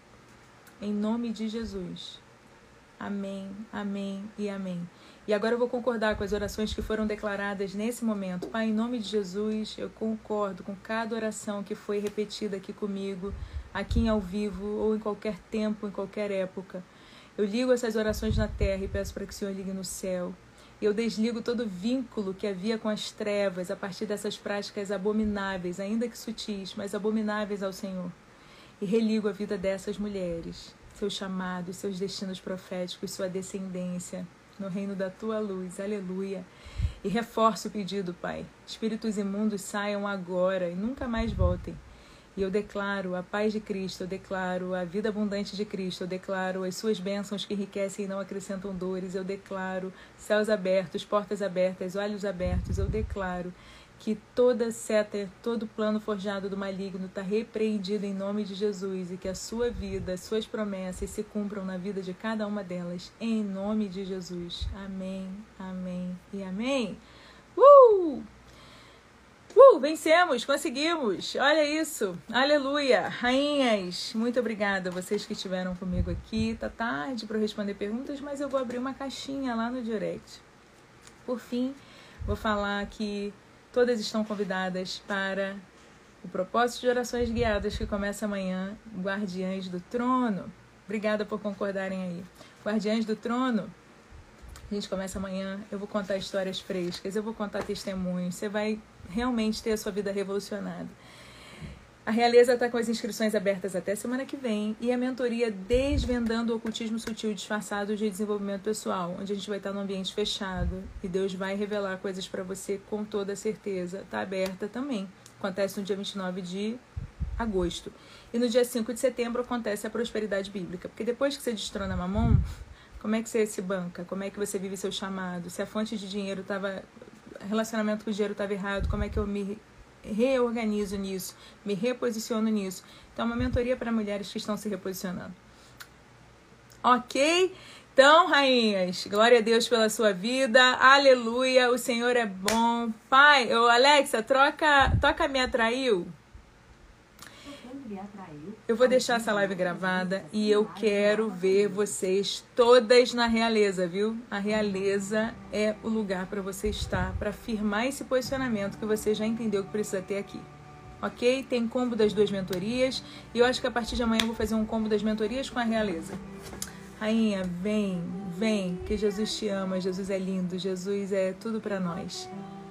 Em nome de Jesus. Amém, amém e amém. E agora eu vou concordar com as orações que foram declaradas nesse momento. Pai, em nome de Jesus, eu concordo com cada oração que foi repetida aqui comigo, aqui em ao vivo, ou em qualquer tempo, em qualquer época. Eu ligo essas orações na terra e peço para que o Senhor ligue no céu. Eu desligo todo vínculo que havia com as trevas a partir dessas práticas abomináveis, ainda que sutis, mas abomináveis ao Senhor. E religo a vida dessas mulheres, seus chamados, seus destinos proféticos, sua descendência, no reino da tua luz, aleluia. E reforço o pedido, Pai. Espíritos imundos saiam agora e nunca mais voltem. E eu declaro a paz de Cristo, eu declaro a vida abundante de Cristo, eu declaro as suas bênçãos que enriquecem e não acrescentam dores, eu declaro céus abertos, portas abertas, olhos abertos, eu declaro que toda seta, todo plano forjado do maligno está repreendido em nome de Jesus e que a sua vida, as suas promessas se cumpram na vida de cada uma delas, em nome de Jesus. Amém, amém e amém. Uh! Uh, vencemos, conseguimos, olha isso, aleluia, rainhas, muito obrigada a vocês que estiveram comigo aqui, tá tarde para eu responder perguntas, mas eu vou abrir uma caixinha lá no direct. Por fim, vou falar que todas estão convidadas para o propósito de orações guiadas que começa amanhã, Guardiães do Trono, obrigada por concordarem aí, Guardiães do Trono. A gente começa amanhã, eu vou contar histórias frescas, eu vou contar testemunhos, você vai realmente ter a sua vida revolucionada. A Realeza está com as inscrições abertas até semana que vem e a mentoria Desvendando o Ocultismo Sutil Disfarçado de Desenvolvimento Pessoal, onde a gente vai estar num ambiente fechado e Deus vai revelar coisas para você com toda certeza. Está aberta também. Acontece no dia vinte e nove de agosto. E no dia cinco de setembro acontece a Prosperidade Bíblica, porque depois que você destrona Mamon, como é que você se banca? Como é que você vive seu chamado? Se a fonte de dinheiro estava... relacionamento com o dinheiro estava errado, como é que eu me reorganizo nisso? Me reposiciono nisso? Então, é uma mentoria para mulheres que estão se reposicionando. Ok? Então, rainhas, glória a Deus pela sua vida. Aleluia, o Senhor é bom. Pai, ô Alexa, troca, toca Me Atraiu. Eu vou deixar essa live gravada e eu quero ver vocês todas na Realeza, viu? A Realeza é o lugar para você estar, para firmar esse posicionamento que você já entendeu que precisa ter aqui. Ok? Tem combo das duas mentorias e eu acho que a partir de amanhã eu vou fazer um combo das mentorias com a Realeza. Rainha, vem, vem, que Jesus te ama, Jesus é lindo, Jesus é tudo para nós.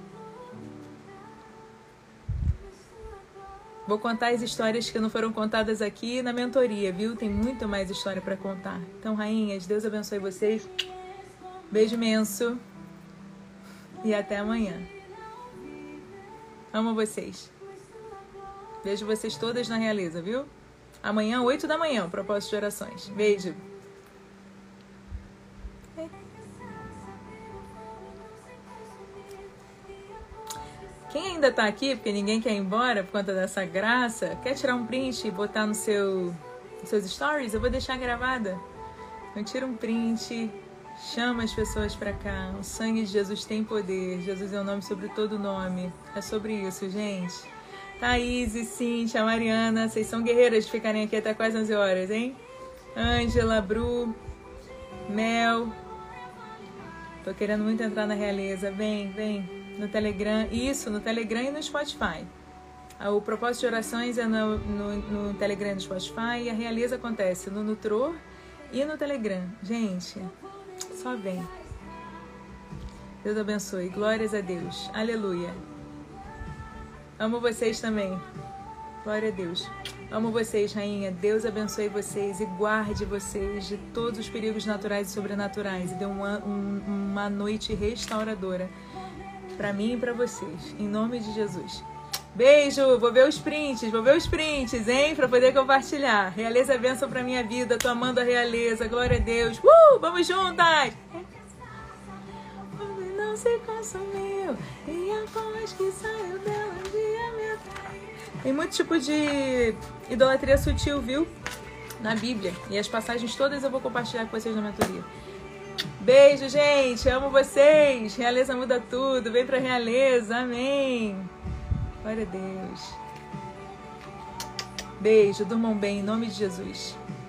Vou contar as histórias que não foram contadas aqui na mentoria, viu? Tem muito mais história para contar. Então, rainhas, Deus abençoe vocês. Beijo imenso. E até amanhã. Amo vocês. Vejo vocês todas na Realeza, viu? Amanhã, oito da manhã, o propósito de orações. Beijo. Quem ainda tá aqui, porque ninguém quer ir embora por conta dessa graça, quer tirar um print e botar no seu, nos seus stories? Eu vou deixar gravada. Então tira um print, chama as pessoas pra cá. O sangue de Jesus tem poder. Jesus é o nome sobre todo nome. É sobre isso, gente. Thaís, Cíntia, Mariana, vocês são guerreiras de ficarem aqui até quase onze horas, hein? Ângela, Bru, Mel. Tô querendo muito entrar na Realeza. Vem, vem. No Telegram, isso, no Telegram e no Spotify. O propósito de orações é no, no, no Telegram e no Spotify e a Realeza acontece no Nutror e no Telegram. Gente, só vem. Deus abençoe. Glórias a Deus. Aleluia. Amo vocês também. Glória a Deus. Amo vocês, rainha. Deus abençoe vocês e guarde vocês de todos os perigos naturais e sobrenaturais e dê uma, um, uma noite restauradora para mim e para vocês. Em nome de Jesus. Beijo, vou ver os prints, vou ver os prints, hein? Pra poder compartilhar. Realeza é bênção pra minha vida, tô amando a realeza, glória a Deus. Uh, vamos juntas! Não se consumiu, e a voz que saiu dela um dia me atraiu. Tem muito tipo de idolatria sutil, viu? Na Bíblia. E as passagens todas eu vou compartilhar com vocês na mentoria. Beijo, gente. Amo vocês. Realeza muda tudo. Vem pra Realeza. Amém. Glória a Deus. Beijo. Durmam bem. Em nome de Jesus.